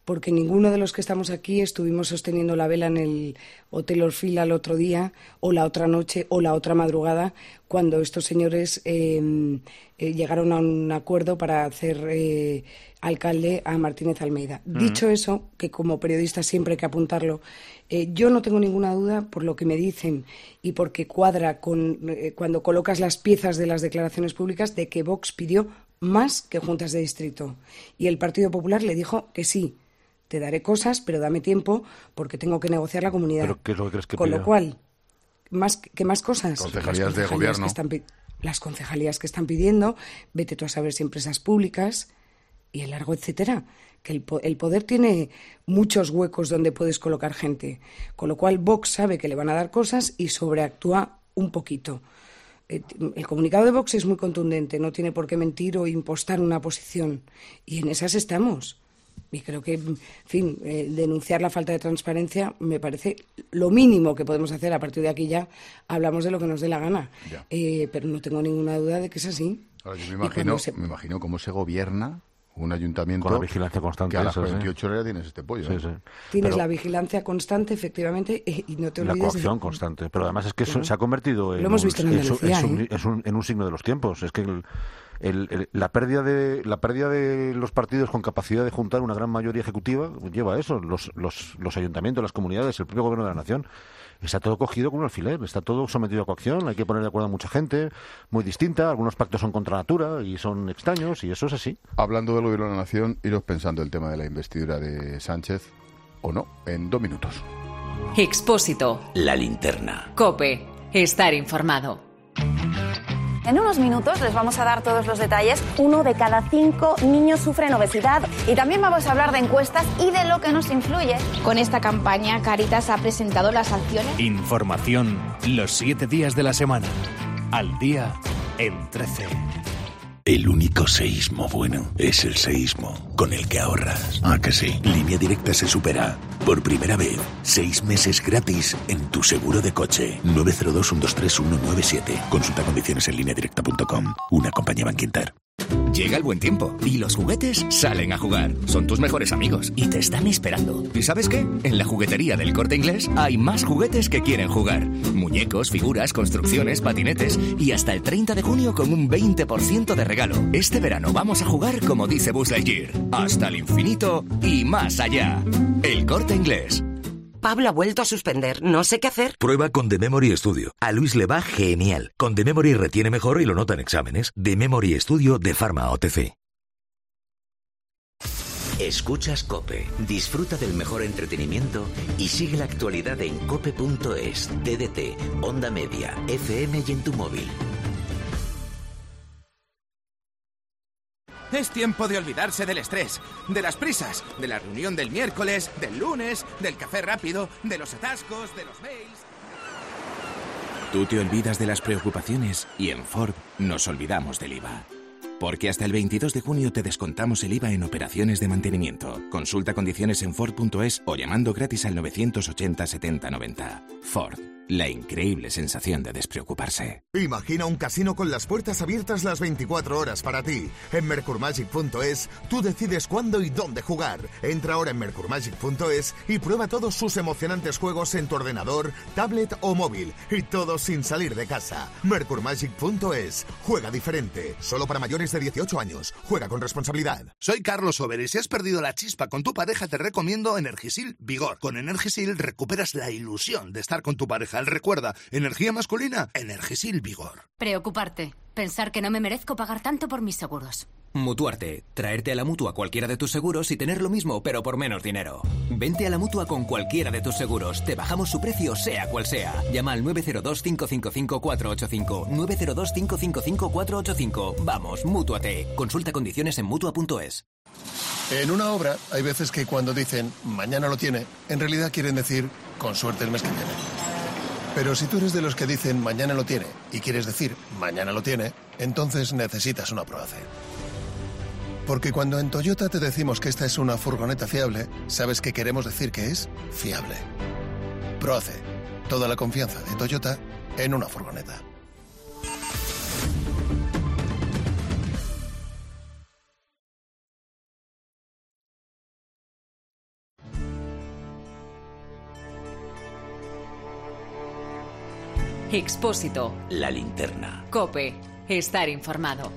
porque ninguno de los que estamos aquí estuvimos sosteniendo la vela en el Hotel Orfila el otro día, o la otra noche, o la otra madrugada, cuando estos señores eh, eh, llegaron a un acuerdo para hacer eh, alcalde a Martínez Almeida. Uh-huh. Dicho eso, que como periodista siempre hay que apuntarlo, eh, yo no tengo ninguna duda, por lo que me dicen y porque cuadra con eh, cuando colocas las piezas de las declaraciones públicas, de que Vox pidió más que juntas de distrito. Y el Partido Popular le dijo que sí, te daré cosas, pero dame tiempo porque tengo que negociar la comunidad. ¿Pero qué es lo que crees que Con pidió? lo cual, más ¿qué más cosas? Concejalías de gobierno. Que están, las concejalías que están pidiendo, vete tú a saber si empresas públicas y el largo etcétera. Que el, el poder tiene muchos huecos donde puedes colocar gente. Con lo cual Vox sabe que le van a dar cosas y sobreactúa un poquito. El comunicado de Vox es muy contundente, no tiene por qué mentir o impostar una posición. Y en esas estamos. Y creo que, en fin, eh, denunciar la falta de transparencia me parece lo mínimo que podemos hacer. A partir de aquí ya hablamos de lo que nos dé la gana. Eh, pero no tengo ninguna duda de que es así. Ahora, yo me imagino, se... me imagino cómo se gobierna un ayuntamiento con la vigilancia constante. Que a las eso, veintiocho sí. horas tienes este pollo. Sí, ¿eh? sí. Tienes pero, la vigilancia constante, efectivamente, y no te olvides... La coacción de... constante. Pero además es que eso, se ha convertido en, Lo hemos un, visto en, Andalucía, en, un, ¿eh? en, un, en un signo de los tiempos. Es que el, el, el, la pérdida de la pérdida de los partidos con capacidad de juntar una gran mayoría ejecutiva lleva a eso. Los, los, los ayuntamientos, las comunidades, el propio gobierno de la nación. Está todo cogido con un alfiler, está todo sometido a coacción, hay que poner de acuerdo a mucha gente, muy distinta, algunos pactos son contra natura y son extraños, y eso es así. Hablando del gobierno de la nación, iros pensando el tema de la investidura de Sánchez, o no, en dos minutos. Expósito. La linterna. COPE. Estar informado. En unos minutos les vamos a dar todos los detalles. Uno de cada cinco niños sufren obesidad y también vamos a hablar de encuestas y de lo que nos influye. Con esta campaña, Cáritas ha presentado las acciones. Información los siete días de la semana. Al día en trece. El único seísmo bueno es el seísmo con el que ahorras. ¿Ah, que sí? Línea Directa se supera. Por primera vez, seis meses gratis en tu seguro de coche. nueve cero dos, uno dos tres, uno nueve siete. Consulta condiciones en línea directa punto com. Una compañía Bankinter. Llega el buen tiempo y los juguetes salen a jugar. Son tus mejores amigos y te están esperando. ¿Y sabes qué? En la juguetería del Corte Inglés hay más juguetes que quieren jugar. Muñecos, figuras, construcciones, patinetes y hasta el treinta de junio con un veinte por ciento de regalo. Este verano vamos a jugar como dice Buzz Lightyear. Hasta el infinito y más allá. El Corte Inglés. Pablo ha vuelto a suspender. No sé qué hacer. Prueba con The Memory Studio. A Luis le va genial. Con The Memory retiene mejor y lo nota en exámenes. The Memory Studio de Pharma O T C. Escuchas COPE. Disfruta del mejor entretenimiento y sigue la actualidad en cope punto es, T D T, Onda Media, F M y en tu móvil. Es tiempo de olvidarse del estrés, de las prisas, de la reunión del miércoles, del lunes, del café rápido, de los atascos, de los mails. Tú te olvidas de las preocupaciones y en Ford nos olvidamos del I V A. Porque hasta el veintidós de junio te descontamos el I V A en operaciones de mantenimiento. Consulta condiciones en Ford punto es o llamando gratis al novecientos ochenta setenta noventa. Ford. La increíble sensación de despreocuparse. Imagina un casino con las puertas abiertas las veinticuatro horas para ti. En mercur magic punto es tú decides cuándo y dónde jugar. Entra ahora en mercur magic punto es y prueba todos sus emocionantes juegos en tu ordenador, tablet o móvil. Y todo sin salir de casa. mercur magic punto es. Juega diferente. Solo para mayores de dieciocho años. Juega con responsabilidad. Soy Carlos Over y si has perdido la chispa con tu pareja te recomiendo Energisil Vigor. Con Energisil recuperas la ilusión de estar con tu pareja. Recuerda, energía masculina, Energisil Vigor. Preocuparte. Pensar que no me merezco pagar tanto por mis seguros. Mutuarte. Traerte a la Mutua cualquiera de tus seguros y tener lo mismo, pero por menos dinero. Vente a la Mutua con cualquiera de tus seguros. Te bajamos su precio, sea cual sea. Llama al nueve cero dos, cinco cinco cinco, cuatro ocho cinco. nueve cero dos, cinco cinco cinco, cuatro ocho cinco. Vamos, Mútuate. Consulta condiciones en mutua punto es. En una obra hay veces que cuando dicen mañana lo tiene, en realidad quieren decir con suerte el mes que viene. Pero si tú eres de los que dicen mañana lo tiene y quieres decir mañana lo tiene, entonces necesitas una Proace. Porque cuando en Toyota te decimos que esta es una furgoneta fiable, sabes que queremos decir que es fiable. Proace. Toda la confianza de Toyota en una furgoneta. Expósito. La linterna. COPE. Estar informado.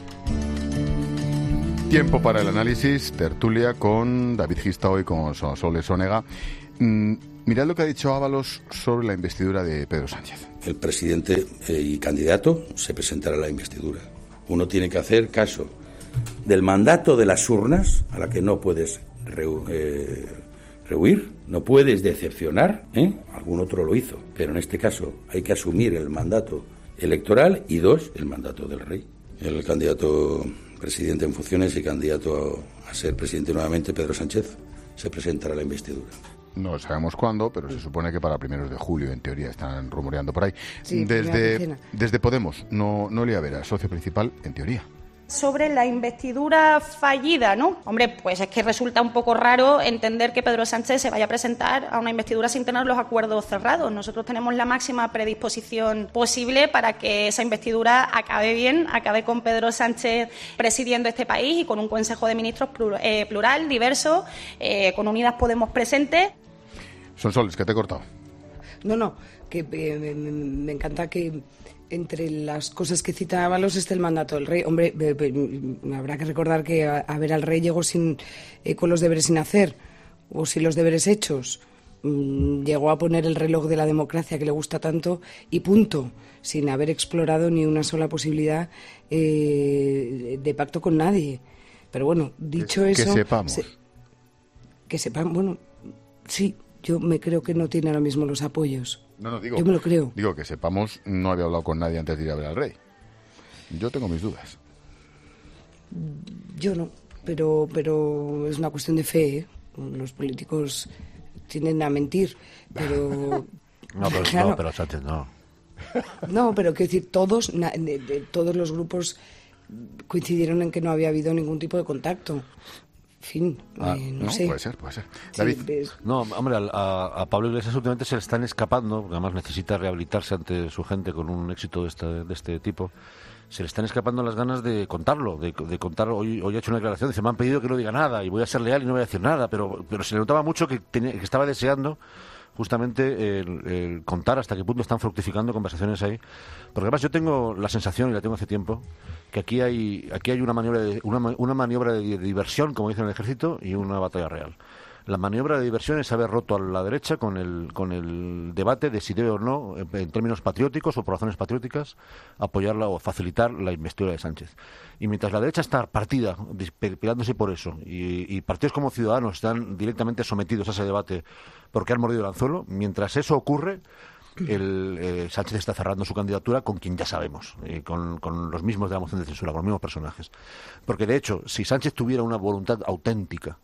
Tiempo para el análisis, tertulia con David Gistao y con Sonsoles Onega. Mm, mirad lo que ha dicho Ábalos sobre la investidura de Pedro Sánchez. El presidente eh, y candidato se presentará a la investidura. Uno tiene que hacer caso del mandato de las urnas, a la que no puedes rehu- eh, rehuir, no puedes decepcionar, ¿eh? Algún otro lo hizo, pero en este caso hay que asumir el mandato electoral y dos, el mandato del rey. El candidato presidente en funciones y candidato a ser presidente nuevamente, Pedro Sánchez, se presentará a la investidura. No sabemos cuándo, pero se supone que para primeros de julio, en teoría, están rumoreando por ahí. Sí, desde, desde Podemos, no, no Noelia Vera, socio principal, en teoría. Sobre la investidura fallida, ¿no? Hombre, pues es que resulta un poco raro entender que Pedro Sánchez se vaya a presentar a una investidura sin tener los acuerdos cerrados. Nosotros tenemos la máxima predisposición posible para que esa investidura acabe bien, acabe con Pedro Sánchez presidiendo este país y con un Consejo de Ministros plural, diverso, eh, con Unidas Podemos presente. Sonsoles, que te he cortado. No, no, que eh, me, me encanta que entre las cosas que cita Ábalos esté el mandato del rey. Hombre, eh, eh, habrá que recordar que a, a ver al rey llegó sin, eh, con los deberes sin hacer, o sin los deberes hechos. Mm, llegó a poner el reloj de la democracia que le gusta tanto y punto, sin haber explorado ni una sola posibilidad eh, de pacto con nadie. Pero bueno, dicho que, eso... Que sepamos. Se, que sepamos, bueno, sí, yo me creo que no tiene ahora mismo los apoyos. No, no, digo, yo me lo creo. Digo que sepamos, no había hablado con nadie antes de ir a ver al rey. Yo tengo mis dudas. Yo no, pero, pero es una cuestión de fe, ¿eh? Los políticos tienden a mentir, pero... no, pero, claro, no, pero Sánchez no. No, pero quiero decir, todos, de, de, todos los grupos coincidieron en que no había habido ningún tipo de contacto. En fin, ah, eh, no, no sé. Puede ser, puede ser. David. Sí, es... No, hombre, a, a Pablo Iglesias últimamente se le están escapando, porque además necesita rehabilitarse ante su gente con un éxito de este, de este tipo. Se le están escapando las ganas de contarlo, de, de contar. Hoy, hoy ha hecho una declaración, dice, me han pedido que no diga nada y voy a ser leal y no voy a decir nada, pero, pero se le notaba mucho que, tenía, que estaba deseando justamente el, el contar hasta qué punto están fructificando conversaciones ahí. Porque además yo tengo la sensación, y la tengo hace tiempo, que aquí hay aquí hay una maniobra de, una, una maniobra de diversión, como dicen en el ejército, y una batalla real. La maniobra de diversión es haber roto a la derecha con el con el debate de si debe o no, en términos patrióticos o por razones patrióticas, apoyarla o facilitar la investidura de Sánchez. Y mientras la derecha está partida, peleándose por eso, y, y partidos como Ciudadanos están directamente sometidos a ese debate porque han mordido el anzuelo, mientras eso ocurre, el, eh, Sánchez está cerrando su candidatura con quien ya sabemos, eh, con, con los mismos de la moción de censura, con los mismos personajes. Porque de hecho, si Sánchez tuviera una voluntad auténtica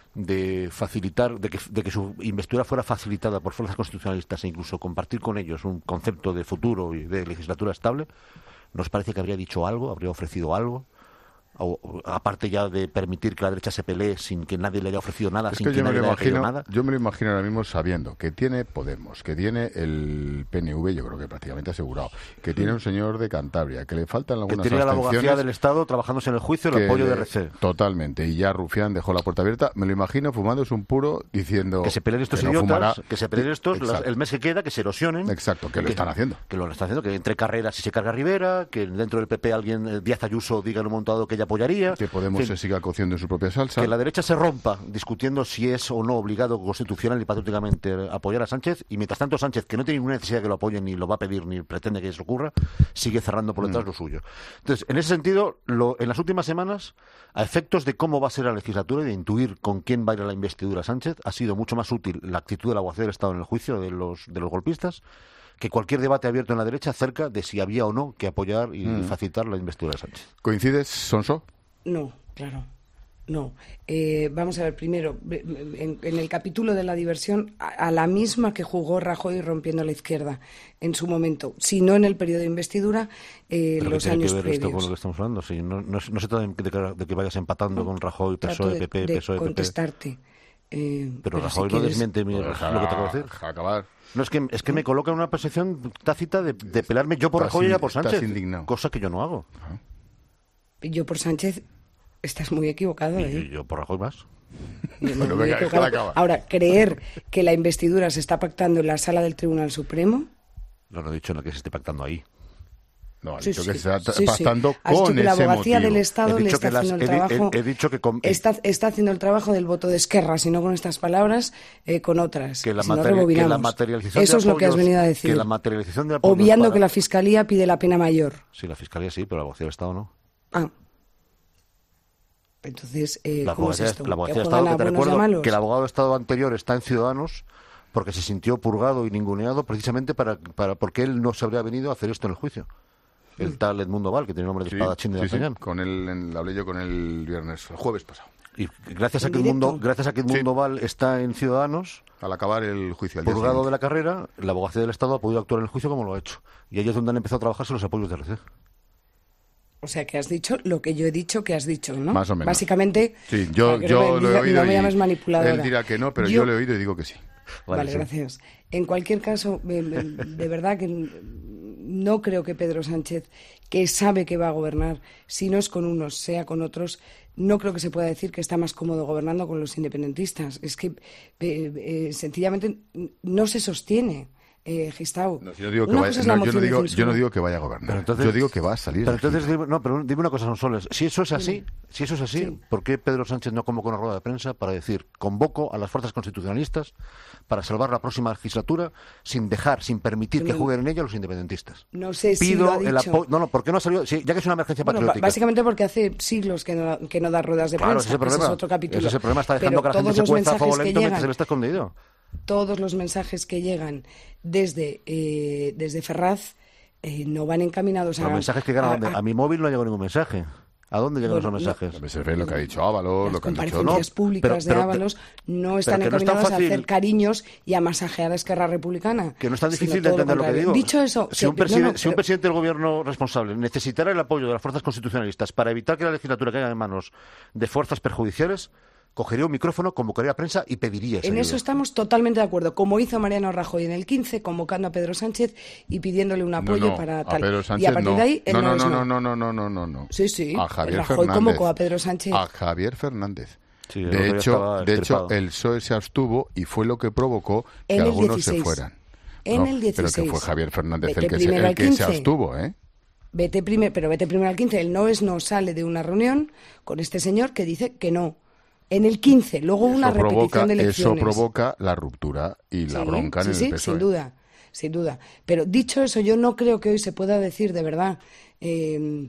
de facilitar, de que, de que su investidura fuera facilitada por fuerzas constitucionalistas e incluso compartir con ellos un concepto de futuro y de legislatura estable, ¿nos parece que habría dicho algo, habría ofrecido algo? O, aparte ya de permitir que la derecha se pelee sin que nadie le haya ofrecido nada, es sin que, que yo nadie me le haya pedido imagino, nada. Yo me lo imagino ahora mismo sabiendo que tiene Podemos, que tiene el P N V, yo creo que prácticamente asegurado, que tiene un señor de Cantabria, que le faltan algunas que tiene la abstenciones, abogacía del Estado trabajándose en el juicio, el apoyo de R C. Totalmente, y ya Rufián dejó la puerta abierta. Me lo imagino fumándose un puro diciendo que se peleen estos que no idiotas, fumará. que se peleen estos las, el mes que queda, que se erosionen. Exacto, que lo que, están haciendo. Que lo están haciendo, que entre carreras y se carga Rivera, que dentro del P P alguien, Díaz Ayuso, diga en un momento dado que ella apoyaría. Que Podemos que, se siga cociendo en su propia salsa. Que la derecha se rompa discutiendo si es o no obligado constitucional y patrióticamente apoyar a Sánchez, y mientras tanto Sánchez, que no tiene ninguna necesidad de que lo apoyen, ni lo va a pedir, ni pretende que eso ocurra, sigue cerrando por detrás mm. lo suyo. Entonces, en ese sentido, lo, en las últimas semanas, a efectos de cómo va a ser la legislatura y de intuir con quién va a ir a la investidura Sánchez, ha sido mucho más útil la actitud de la abogacía del Estado en el juicio de los, de los golpistas que cualquier debate abierto en la derecha acerca de si había o no que apoyar y mm. facilitar la investidura de Sánchez. ¿Coincides, Sonso? No, claro. No, eh, vamos a ver, primero, en, en el capítulo de la diversión, a, a la misma que jugó Rajoy rompiendo la izquierda en su momento, si no en el periodo de investidura, eh, ¿Pero los qué tiene años que ver previos. esto con lo que estamos hablando? Si no, no, no se trata de, de, de que vayas empatando no, con Rajoy, P S O E, P P, de P S O E, P P. contestarte. Eh, pero, pero Rajoy si no quieres... desmiente mi, pues lo que te acabo de decir. Acabar. No, es que, es que me coloca en una posición tácita de, de pelearme yo por Rajoy y ella por Sánchez, cosa que yo no hago. Yo por Sánchez... Estás muy equivocado, ¿eh? Y yo por Rajoy más. Bueno, venga, equivocado. Ahora, creer que la investidura se está pactando en la sala del Tribunal Supremo No, no he dicho no que se esté pactando ahí. No, ha Sí, dicho sí, que se está sí, pactando sí. con Has dicho que la ese abogacía motivo. del Estado He le dicho está que las- haciendo el he di- he- trabajo. he dicho que con- está, está haciendo el trabajo del voto de Esquerra, si no con estas palabras, eh, con otras. Que la, si no, materi- que rebobinamos. la materialización Eso de es lo que has apoyos- venido a decir. Que la materialización de apoyos Obviando para- que la Fiscalía pide la pena mayor. Sí, la Fiscalía sí, pero la abogacía del Estado no. Ah. Entonces, eh, La ¿cómo es abogacía, esto? la ¿Que abogacía del juegan Estado, a que te buenos y a recuerdo malos? que el abogado de Estado anterior está en Ciudadanos porque se sintió purgado y ninguneado precisamente para, para porque él no se habría venido a hacer esto en el juicio. El tal Edmundo Val, que tiene nombre de Sí, espadachín de sí, sí, D'Artagnan. con él, en- hablé yo con él el viernes, el jueves pasado. Y gracias a ¿En que Edmundo, directo? gracias a que Edmundo Val está en Ciudadanos, al acabar el juicio, al día purgado siguiente. de la carrera, la abogacía del Estado ha podido actuar en el juicio como lo ha hecho. Y ahí es donde han empezado a trabajarse los apoyos de R C. O sea, que has dicho lo que yo he dicho que has dicho, ¿no? Más o menos. Básicamente, Sí, yo, para que yo no me lo he diga- oído no me y llames manipuladora. él dirá que no, pero yo, Yo- lo he oído y digo que sí. Vale, gracias. En cualquier caso, eh, eh, de verdad que no creo que Pedro Sánchez, que sabe que va a gobernar, si no es con unos, sea con otros, no creo que se pueda decir que está más cómodo gobernando con los independentistas. Es que eh, eh, sencillamente no se sostiene. Eh, Gistau. No, si yo, digo que Una vaya- cosa es no, la yo, no moción de digo, yo censura. no digo que vaya a gobernar. Pero entonces- yo digo que va a salir. Pero de entonces, gira. dime- no, pero dime una cosa, Sonsoles. Si eso es así, si eso es así, Sí. ¿por qué Pedro Sánchez no convocó una rueda de prensa para decir convoco a las fuerzas constitucionalistas para salvar la próxima legislatura sin dejar, sin permitir Yo que no- jueguen en ella los independentistas? No sé si Pido lo ha el dicho. apoyo. No, no, ¿por qué no ha salido? Sí, ya que es una emergencia Bueno, ba- patriótica. básicamente porque hace siglos que no, que no da ruedas de Claro, prensa. ese es el que problema. es otro capítulo. Ese es el problema, está dejando Pero que la gente todos se los cueza a fuego mensajes que lento mientras llegan- él está escondido. Todos los mensajes que llegan desde, eh, desde Ferraz eh, no van encaminados a... Los mensajes que llegan a, a- dónde? A mi móvil no llegó ningún mensaje. ¿A dónde llegan Bueno, esos no- mensajes? Se ve lo que ha dicho Ábalos, lo que han dicho. comparecencias públicas pero- de Ábalos no están pero que no es tan encaminadas fácil- a hacer cariños y a masajear a Esquerra Republicana. Que no es tan sino difícil de todo entender lo que contrario. digo. Dicho eso, si, un, que- no, preside- no, si un pero- presidente del gobierno responsable necesitara el apoyo de las fuerzas constitucionalistas para evitar que la legislatura caiga en manos de fuerzas perjudiciales, cogería un micrófono, convocaría a prensa y pediría esa En ayuda. eso estamos totalmente de acuerdo, como hizo Mariano Rajoy en el quince, convocando a Pedro Sánchez y pidiéndole un apoyo No, no, para a tal. Pedro y Sánchez a partir no. de ahí, él no, no, no, es no, no. no, no, no, no, no, no. Sí, sí. A Javier Rajoy Fernández. convocó a Pedro Sánchez. A Javier Fernández. Sí, el de otro día hecho, estaba de hecho, extirpado. el P S O E se abstuvo y fue lo que provocó que En el algunos dieciséis. se fueran. En No, el pero que dieciséis. fue Javier Fernández Vete el que, se, primero el al que se quince. abstuvo, ¿eh? Vete primero, pero vete primero al quince. El no es no sale de una reunión con este señor que dice que no. En el quince, luego una Eso repetición provoca, de eso elecciones. provoca la ruptura y la Sí, bronca en sí, el sí, P S O E. sin duda, sin duda. Pero dicho eso, yo no creo que hoy se pueda decir de verdad. eh,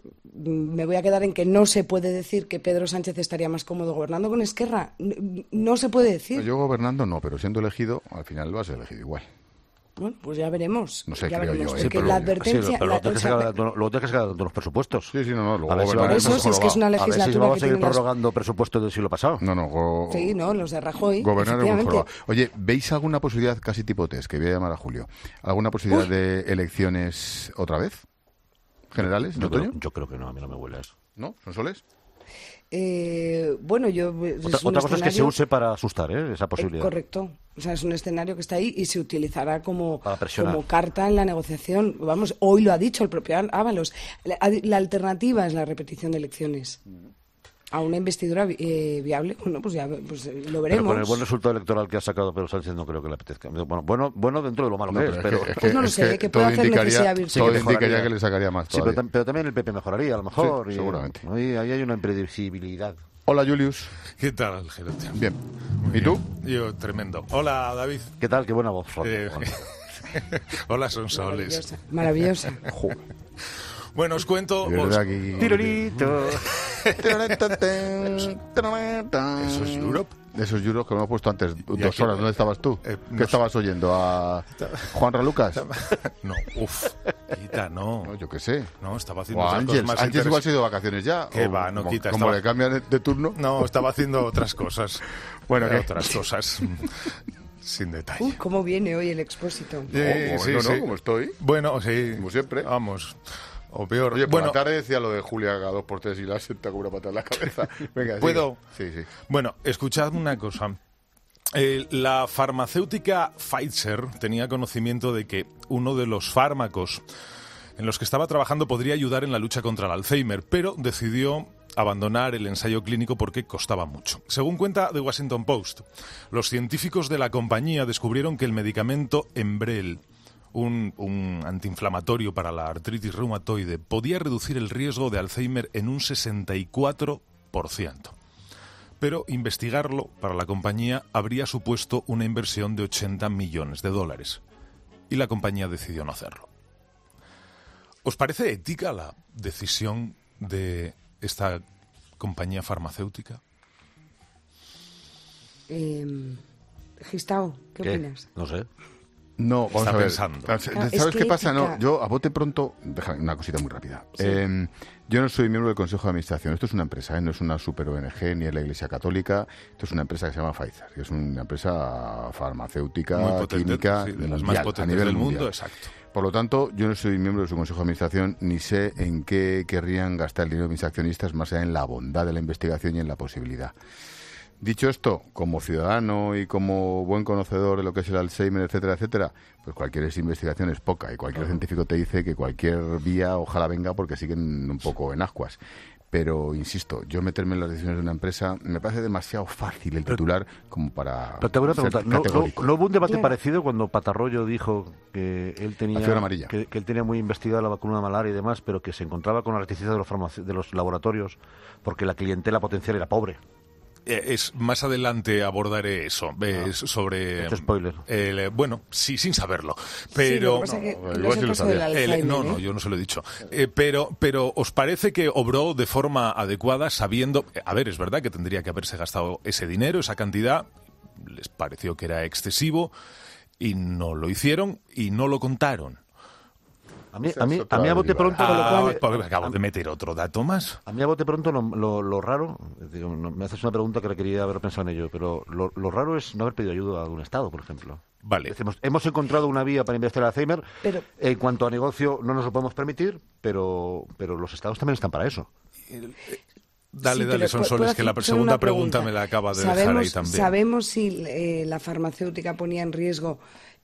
me voy a quedar en que no se puede decir que Pedro Sánchez estaría más cómodo gobernando con Esquerra. N- No se puede decir. Yo gobernando no, pero siendo elegido, al final va a ser elegido igual. Bueno, pues ya veremos. No sé, ya creo veremos, yo, ¿eh? porque Pero- la sí, advertencia... Sí, pero la- luego tienes o que sea, sacar- luego tienes que sacar de los presupuestos. Sí, sí, no, no. Luego A ver si gobernando vamos- Por eso, si es que es una a ver si legislatura vamos que a seguir tiene unas- prorrogando presupuestos del siglo pasado. No, no. go- Sí, no, los de Rajoy, Gobernar es muy efectivamente. jorobado. Oye, ¿veis alguna posibilidad, casi tipo test, que voy a llamar a Julio, alguna posibilidad Uy. de elecciones otra vez? ¿Generales, en Yo otoño? creo, yo creo que no, a mí no me huele a eso. ¿No? ¿Son soles? Eh, bueno, yo... es Otra, un otra cosa es que se escenario- use para asustar, ¿eh? Esa Eh, posibilidad. correcto. O sea, es un escenario que está ahí y se utilizará como, Para presionar. como carta en la negociación. Vamos, hoy lo ha dicho el propio Ábalos. La, la alternativa es la repetición de elecciones. A una investidura vi- eh, viable, bueno, pues ya pues, eh, lo Pero veremos. con el buen resultado electoral que ha sacado Pedro Sánchez no creo que le apetezca. Bueno, bueno, bueno dentro de lo malo No, que pero es, es pero... que- es Pues no lo es sé, que puede todo hacer indicaría, necesidad virtual. todo Sí, que indicaría mejoraría. que le sacaría más Sí, pero, todavía. tam- pero también el P P mejoraría, a lo mejor. Sí, y- seguramente. Ahí, ahí hay una imprevisibilidad. Hola, Julius. ¿Qué tal, Gerote? Bien. Muy ¿Y tú? bien. Yo, tremendo. Hola, David. ¿Qué tal? Qué buena voz. Eh, Hola, Sonsoles. Maravillosa. Bueno, os cuento... Yo os- desde aquí- Tirorito. ¿Eso es Europe? De esos euros que me hemos puesto antes Ya dos que- horas. ¿Dónde estabas tú? Eh, ¿Qué no estabas oyendo? ¿A Juan Ralucas? No, uff, quita, no. No, yo qué sé. No, estaba haciendo O a otras Ángels. cosas más Ángels igual interes- se ha ido de vacaciones ya. Que o va, no como, quita, Como estaba- le cambian de, de turno. No, estaba haciendo otras cosas. Bueno, ¿qué? Otras cosas. Sin detalle. Uy, cómo viene hoy el expósito. Eh, Oh, sí, bueno, sí. ¿no? Como estoy. Bueno, sí. Como siempre. Vamos. O peor. Oye, por bueno, la tarde decía lo de Julia a dos por tres y la senta con una pata en la cabeza. Venga, sigue. ¿Puedo? Sí, sí. Bueno, escuchadme una cosa. Eh, la farmacéutica Pfizer tenía conocimiento de que uno de los fármacos en los que estaba trabajando podría ayudar en la lucha contra el Alzheimer, pero decidió abandonar el ensayo clínico porque costaba mucho. Según cuenta The Washington Post, los científicos de la compañía descubrieron que el medicamento Enbrel, un, un antiinflamatorio para la artritis reumatoide, podía reducir el riesgo de Alzheimer en un sesenta y cuatro por ciento. Pero investigarlo para la compañía habría supuesto una inversión de ochenta millones de dólares. Y la compañía decidió no hacerlo. ¿Os parece ética la decisión de esta compañía farmacéutica? Eh, Gistao, ¿qué, ¿Qué opinas? No sé. No, vamos Está a ver. pensando. ¿Sabes Claro, qué es que pasa? ética... No, yo a bote pronto, deja una cosita muy rápida. Sí. Eh, yo no soy miembro del Consejo de Administración. Esto es una empresa, ¿eh? No es una super O N G ni es la Iglesia Católica. Esto es una empresa que se llama Pfizer, que es una empresa farmacéutica, Muy potente, química, sí, de las mundial, más potentes a nivel del mundial. mundo, exacto. Por lo tanto, yo no soy miembro de su Consejo de Administración ni sé en qué querrían gastar el dinero de mis accionistas, más allá en la bondad de la investigación y en la posibilidad. Dicho esto, como ciudadano y como buen conocedor de lo que es el Alzheimer, etcétera, etcétera, pues cualquier investigación es poca y cualquier científico te dice que cualquier vía ojalá venga porque siguen un poco en ascuas. Pero, insisto, yo meterme en las decisiones de una empresa me parece demasiado fácil el titular como para Pero te hago una ser pregunta. ¿No, categórico. no, ¿No hubo un debate Claro. parecido cuando Patarroyo dijo que él tenía La fiebre amarilla. que, que él tenía muy investigada la vacuna de malaria y demás, pero que se encontraba con la reticencia de los, farmaci- de los laboratorios porque la clientela potencial era pobre? Eh, Es, más adelante abordaré eso, eh, es sobre... Este spoiler. el, eh, bueno, sí, sin saberlo, Sí, pero... lo que pasa es que No, no igual es sí el lo caso del sabía. El- Alzheimer, no, ¿eh? no, yo no se lo he dicho. Eh, pero, pero, ¿os parece que obró de forma adecuada sabiendo... A ver, es verdad que tendría que haberse gastado ese dinero, esa cantidad, les pareció que era excesivo y no lo hicieron y no lo contaron. A mí, Esa a mí, es otra a mí a bote derivada. pronto, con lo Ah, cual- pues acabo de meter otro dato más. a mí a bote pronto lo, lo, lo raro, digo, no, me haces una pregunta que requería haber pensado en ello, pero lo, lo raro es no haber pedido ayuda de un Estado, por ejemplo. Vale. Decimos, hemos encontrado una vía para investigar el Alzheimer. Pero- En cuanto a negocio, no nos lo podemos permitir, pero, pero los Estados también están para eso. Dale, Sí, dale, pero Sonsoles, ¿puedo que la hacer segunda una pregunta me la acaba de ¿Sabemos, dejar ahí también. ¿Sabemos si eh, la farmacéutica ponía en riesgo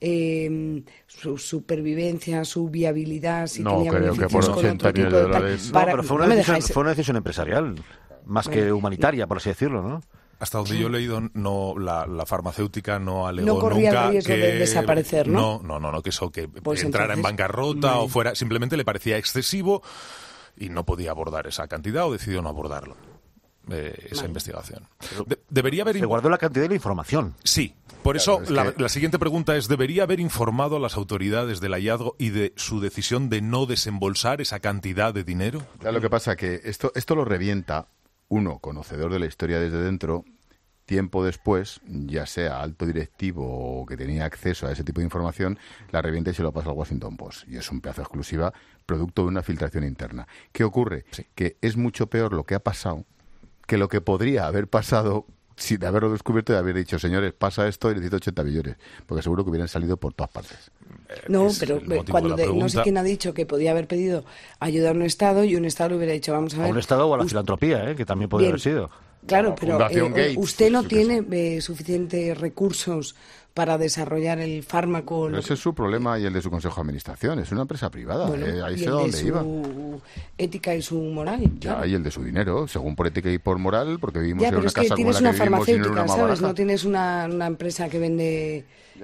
eh, su supervivencia, su viabilidad, si No, tenía creo que beneficios por con ochenta otro tipo millones de tal? dólares. No, Para- pero fue no una, me decisión, dejáis- fue una decisión empresarial, más Bueno. que humanitaria, por así decirlo, ¿no? Hasta donde yo he leído, no, la, la farmacéutica no alegó No corría el nunca riesgo que... de desaparecer, ¿no? No, no, no, no, que eso, que Pues entrara en entonces, bancarrota vale. o fuera... Simplemente le parecía excesivo y no podía abordar esa cantidad o decidió no abordarlo, eh, esa Vale. investigación. De- debería haber... Se guardó la cantidad de la información. Sí, por Claro, eso es la, que- la siguiente pregunta es, ¿debería haber informado a las autoridades del hallazgo y de su decisión de no desembolsar esa cantidad de dinero? ¿Sabes lo que pasa? Que esto, esto lo revienta uno, conocedor de la historia desde dentro, tiempo después, ya sea alto directivo o que tenía acceso a ese tipo de información, la revienta y se lo pasa al Washington Post. Y es un pedazo de exclusiva producto de una filtración interna. ¿Qué ocurre? Que es mucho peor lo que ha pasado que lo que podría haber pasado si de haberlo descubierto y de haber dicho, señores, pasa esto y necesito ochenta millones, porque seguro que hubieran salido por todas partes. No, Es pero el motivo cuando de la de- no sé pregunta. quién ha dicho que podía haber pedido ayuda a un Estado y un Estado le hubiera dicho, vamos a A ver. un Estado o a la us- filantropía, ¿eh? Que también podría Bien. haber sido. Claro, La pero Fundación eh, Gates, usted no yo qué sé. tiene eh, suficientes recursos para desarrollar el fármaco. Pero lo ese es su problema y el de su consejo de administración. Es una empresa privada. Bueno, eh, ahí y sé el dónde de iba. su ética y su moral. Ya, claro. y el de su dinero, según por ética y por moral, porque vivimos Ya, en pero una es que casa como tienes la una que vivimos y no en farmacéutica, una ¿sabes? baraja. No tienes una, una empresa que vende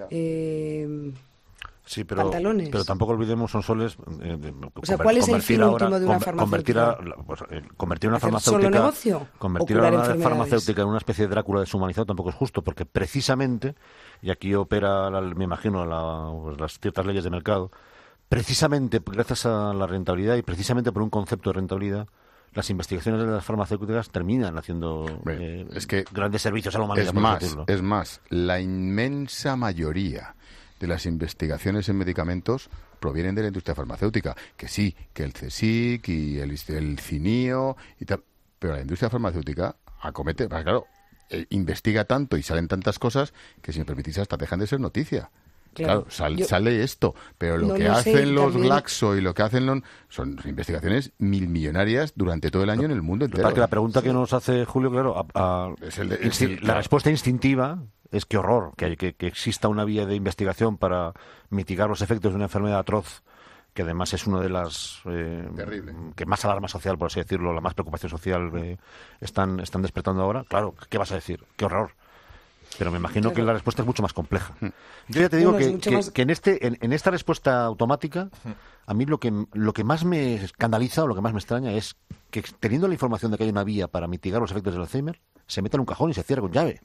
eh, Sí, pero, pantalones. pero tampoco olvidemos, son soles. Eh, de- O sea, conver- ¿cuál es el convertir fin ahora- último de una conver- convertir a- farmacéutica? la- pues, eh, convertir una ¿Hacer farmacéutica. solo negocio Convertir o a curar una enfermedades? farmacéutica en una especie de Drácula deshumanizado tampoco es justo, porque precisamente, y aquí opera, la- me imagino, la- pues, las ciertas leyes de mercado, precisamente gracias a la rentabilidad y precisamente por un concepto de rentabilidad, las investigaciones de las farmacéuticas terminan haciendo eh, es que grandes servicios a la humanidad. Es por más, decirlo. es más, la inmensa mayoría de las investigaciones en medicamentos provienen de la industria farmacéutica. Que sí, que el CSIC y el, el CINIO y tal, pero la industria farmacéutica acomete, pues claro, eh, investiga tanto y salen tantas cosas que, si me permitís, hasta dejan de ser noticia. Claro, Claro, sal- yo- sale esto, pero lo No, que no sé, hacen los también- Glaxo y lo que hacen los, son investigaciones mil millonarias durante todo el año en el mundo Lo que entero. pasa es que la pregunta que nos hace Julio, claro, a- a- Es el de- insti- es el- la claro. respuesta instintiva es qué horror, que, hay- que, que exista una vía de investigación para mitigar los efectos de una enfermedad atroz, que además es una de las eh, Terrible. que más alarma social, por así decirlo, la más preocupación social eh, están, están despertando ahora. Claro, ¿qué vas a decir? ¡Qué horror! Pero me imagino Claro. que la respuesta es mucho más compleja. Yo ya te digo Bueno, es que, mucho que- más- que en este en, en esta respuesta automática, a mí lo que lo que más me escandaliza o lo que más me extraña es que teniendo la información de que hay una vía para mitigar los efectos del Alzheimer, se mete en un cajón y se cierra con llave.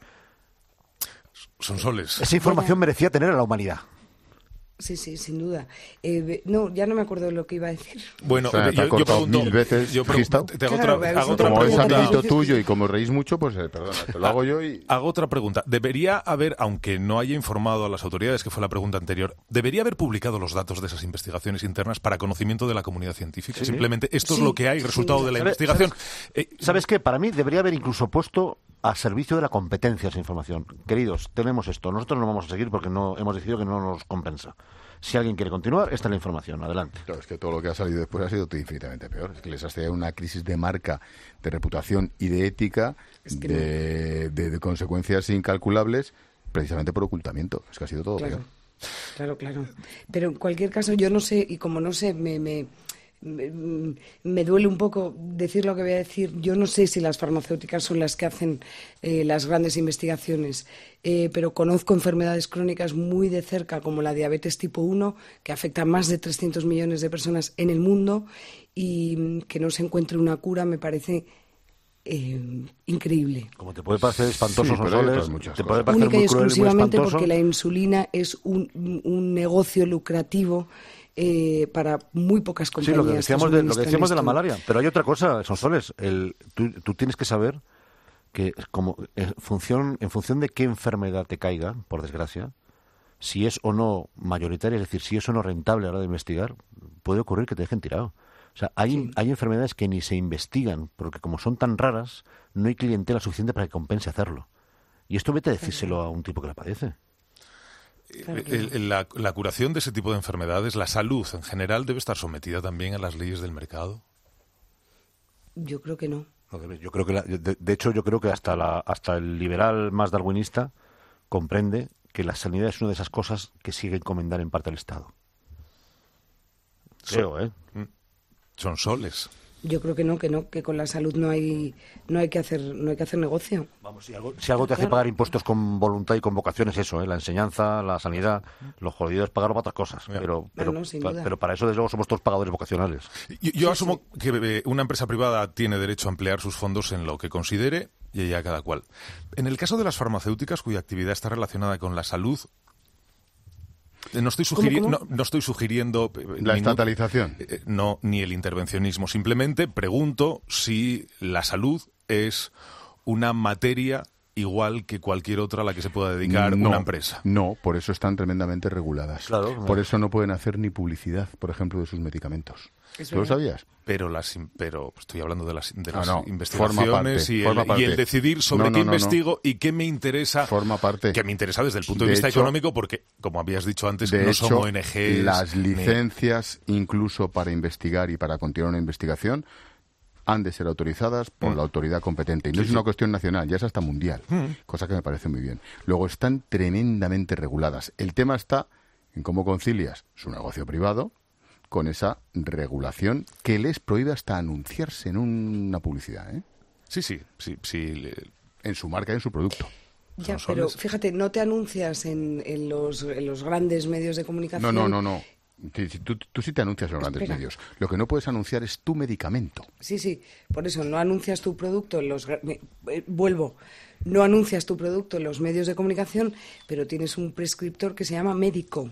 Son soles. Esa información merecía tener a la humanidad. Sí, sí, sin duda. Eh, ve- no, ya no me acuerdo de lo que iba a decir. Bueno, O sea, te yo, ha yo cortado pregunto, mil veces, yo pregun- Gistau. te hago Claro, otra, me habéis hago otra Como es pregunta. amiguito tuyo y como reís mucho, pues eh, perdona, te lo hago yo y... Hago otra pregunta. ¿Debería haber, aunque no haya informado a las autoridades, que fue la pregunta anterior, ¿debería haber publicado los datos de esas investigaciones internas para conocimiento de la comunidad científica? Sí. Simplemente esto Sí, es lo que hay, sí. resultado de la ¿Sabes- investigación. Eh, ¿Sabes qué? Para mí debería haber incluso puesto a servicio de la competencia esa información. Queridos, tenemos esto. Nosotros no vamos a seguir porque no hemos decidido que no nos compensa. Si alguien quiere continuar, esta es la información. Adelante. Claro, es que todo lo que ha salido después ha sido todo infinitamente peor. Es que les hace una crisis de marca, de reputación y de ética, que de, de- de consecuencias incalculables, precisamente por ocultamiento. Es que ha sido todo Claro, peor. claro, claro. Pero en cualquier caso, yo no sé, y como no sé, me, me, me, me duele un poco decir lo que voy a decir. Yo no sé si las farmacéuticas son las que hacen eh, las grandes investigaciones, eh, pero conozco enfermedades crónicas muy de cerca, como la diabetes tipo uno, que afecta a más de trescientos millones de personas en el mundo, y mm, que no se encuentre una cura me parece eh, increíble. Como te puede parecer espantoso, Sí, son pero hay soles, otras muchas te puede cosas. parecer Única y muy cruel y muy exclusivamente espantoso. porque la insulina es un, un negocio lucrativo eh, para muy pocas Sí, compañías. lo que que decíamos de, lo que suministran decíamos de la esto. malaria. Pero hay otra cosa, Sonsoles. El, tú, tú tienes que saber que como en función, en función de qué enfermedad te caiga, por desgracia, si es o no mayoritaria, es decir, si es o no rentable a la hora de investigar, puede ocurrir que te dejen tirado. O sea, hay, Sí. hay enfermedades que ni se investigan, porque como son tan raras, no hay clientela suficiente para que compense hacerlo. Y esto vete a decírselo a un tipo que la padece. Claro, claro. el- el- la, la curación de ese tipo de enfermedades, la salud en general, debe estar sometida también a las leyes del mercado. Yo creo que no. No debe. Yo creo que la- de, de hecho, yo creo que hasta la, hasta el liberal más darwinista comprende que la sanidad es una de esas cosas que sigue encomendar en parte al Estado. Creo, ¿eh? Son soles. Yo creo que no, que no, que con la salud no hay, no hay que hacer, no hay que hacer negocio. Vamos, si algo, si algo te hace Claro. pagar impuestos con voluntad y con vocación es eso, ¿eh? La enseñanza, la sanidad, los jodidos es pagarlo para otras cosas. Pero, pero, no, sin pa- duda. pero para eso, desde luego, somos todos pagadores vocacionales. Yo, yo asumo que eh, una empresa privada tiene derecho a emplear sus fondos en lo que considere y allá cada cual. En el caso de las farmacéuticas cuya actividad está relacionada con la salud, eh, no estoy, sugiri- ¿Cómo, no, cómo? no estoy sugiriendo... eh, La ningún- estatalización. eh, no, ni el intervencionismo. Simplemente pregunto si la salud es una materia igual que cualquier otra a la que se pueda dedicar No, una empresa. No, por eso están tremendamente reguladas. Claro. Por eso no pueden hacer ni publicidad, por ejemplo, de sus medicamentos. Es ¿Tú lo verdad. sabías? Pero las im- pero estoy hablando de las, de Ah, las no, forma investigaciones parte, y, forma el, parte. y el decidir sobre No, no, qué no, no. investigo y qué me interesa. Forma parte. Que me interesa desde el punto de, De vista hecho- económico, porque, como habías dicho antes, De no hecho, son O N Ges. las ni- licencias, incluso para investigar y para continuar una investigación, han de ser autorizadas por Mm. la autoridad competente. Y no Sí, es sí. una cuestión nacional, ya es hasta mundial, Mm. cosa que me parece muy bien. Luego están tremendamente reguladas. El tema está en cómo concilias su negocio privado con esa regulación que les prohíbe hasta anunciarse en una publicidad, ¿eh? Sí, sí, sí, sí. le- En su marca y en su producto. Ya, Son pero soles. fíjate, no te anuncias en, en, los, en los grandes medios de No, comunicación. no, no, no. Tú, tú- tú sí te anuncias en los grandes Espera. medios. Lo que no puedes anunciar es tu medicamento. Sí, sí, por eso no anuncias tu producto en los... gra- me- eh, vuelvo, no anuncias tu producto en los medios de comunicación, pero tienes un prescriptor que se llama médico.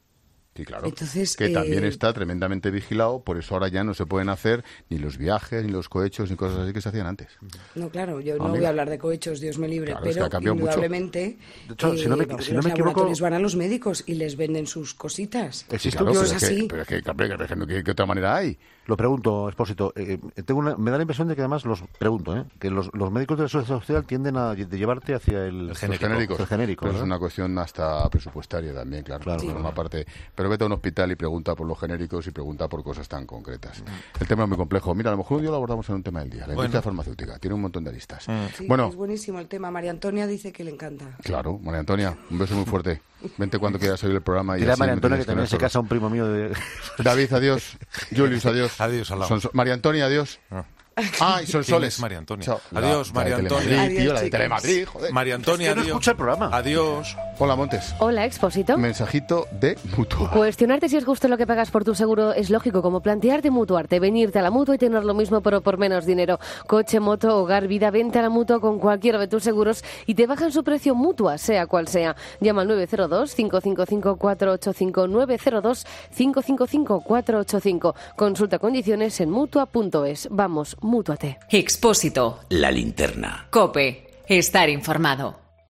Sí, claro. Entonces, que también eh, está tremendamente vigilado, por eso ahora ya no se pueden hacer ni los viajes, ni los cohechos, ni cosas así que se hacían antes. No, claro, yo Ah, no voy mira. a hablar de cohechos, Dios me libre, Claro, es que pero ha cambiado mucho. indudablemente De hecho, si no me- vamos, si no los me equivoco- laboratorios van a los médicos y les venden sus cositas. Existe Sí, claro, un- pero es es, que, así. pero es que, hombre, que- que no- ¿qué, qué otra manera hay? Lo pregunto, Expósito. Eh, eh, tengo una- me da la impresión de que además los pregunto, ¿eh? Que los, los médicos de la seguridad social tienden a lle- de llevarte hacia el, Los genéricos. El genérico, Pero es ¿verdad? una cuestión hasta presupuestaria también, claro. Claro, forma claro. parte. Pero vete a un hospital y pregunta por los genéricos y pregunta por cosas tan concretas. El tema es muy complejo. Mira, a lo mejor un día lo abordamos en un tema del día. La Bueno. industria farmacéutica tiene un montón de aristas. Sí, Bueno, es buenísimo el tema. María Antonia dice que le encanta. claro, María Antonia, un beso muy fuerte. Vente cuando quieras oír el programa. Y Dile a así María no Antonia tienes que también se nosotros. casa un primo mío de... David, adiós. Julius, adiós. Adiós, Alao. Son- María Antonia, adiós. Ah, y son soles. Es María Antonia. Chao. Adiós, La- María la de Antonia. Telemadrid, tío, la de Telemadrid, joder. María Antonia, Es que no adiós. escucha el programa. Adiós. Hola, Montes. Hola, Expósito. Mensajito de Mutua. Cuestionarte si es justo lo que pagas por tu seguro es lógico, como plantearte mutuarte, venirte a la Mutua y tener lo mismo pero por menos dinero. Coche, moto, hogar, vida, vente a la Mutua con cualquiera de tus seguros y te bajan su precio Mutua, sea cual sea. Llama al nueve cero dos, cinco cinco cinco, cuatro ocho cinco, nueve cero dos, cinco cinco cinco, cuatro ocho cinco. Consulta condiciones en mutua punto es. Vamos, mútuate. Expósito. La linterna. COPE. Estar informado.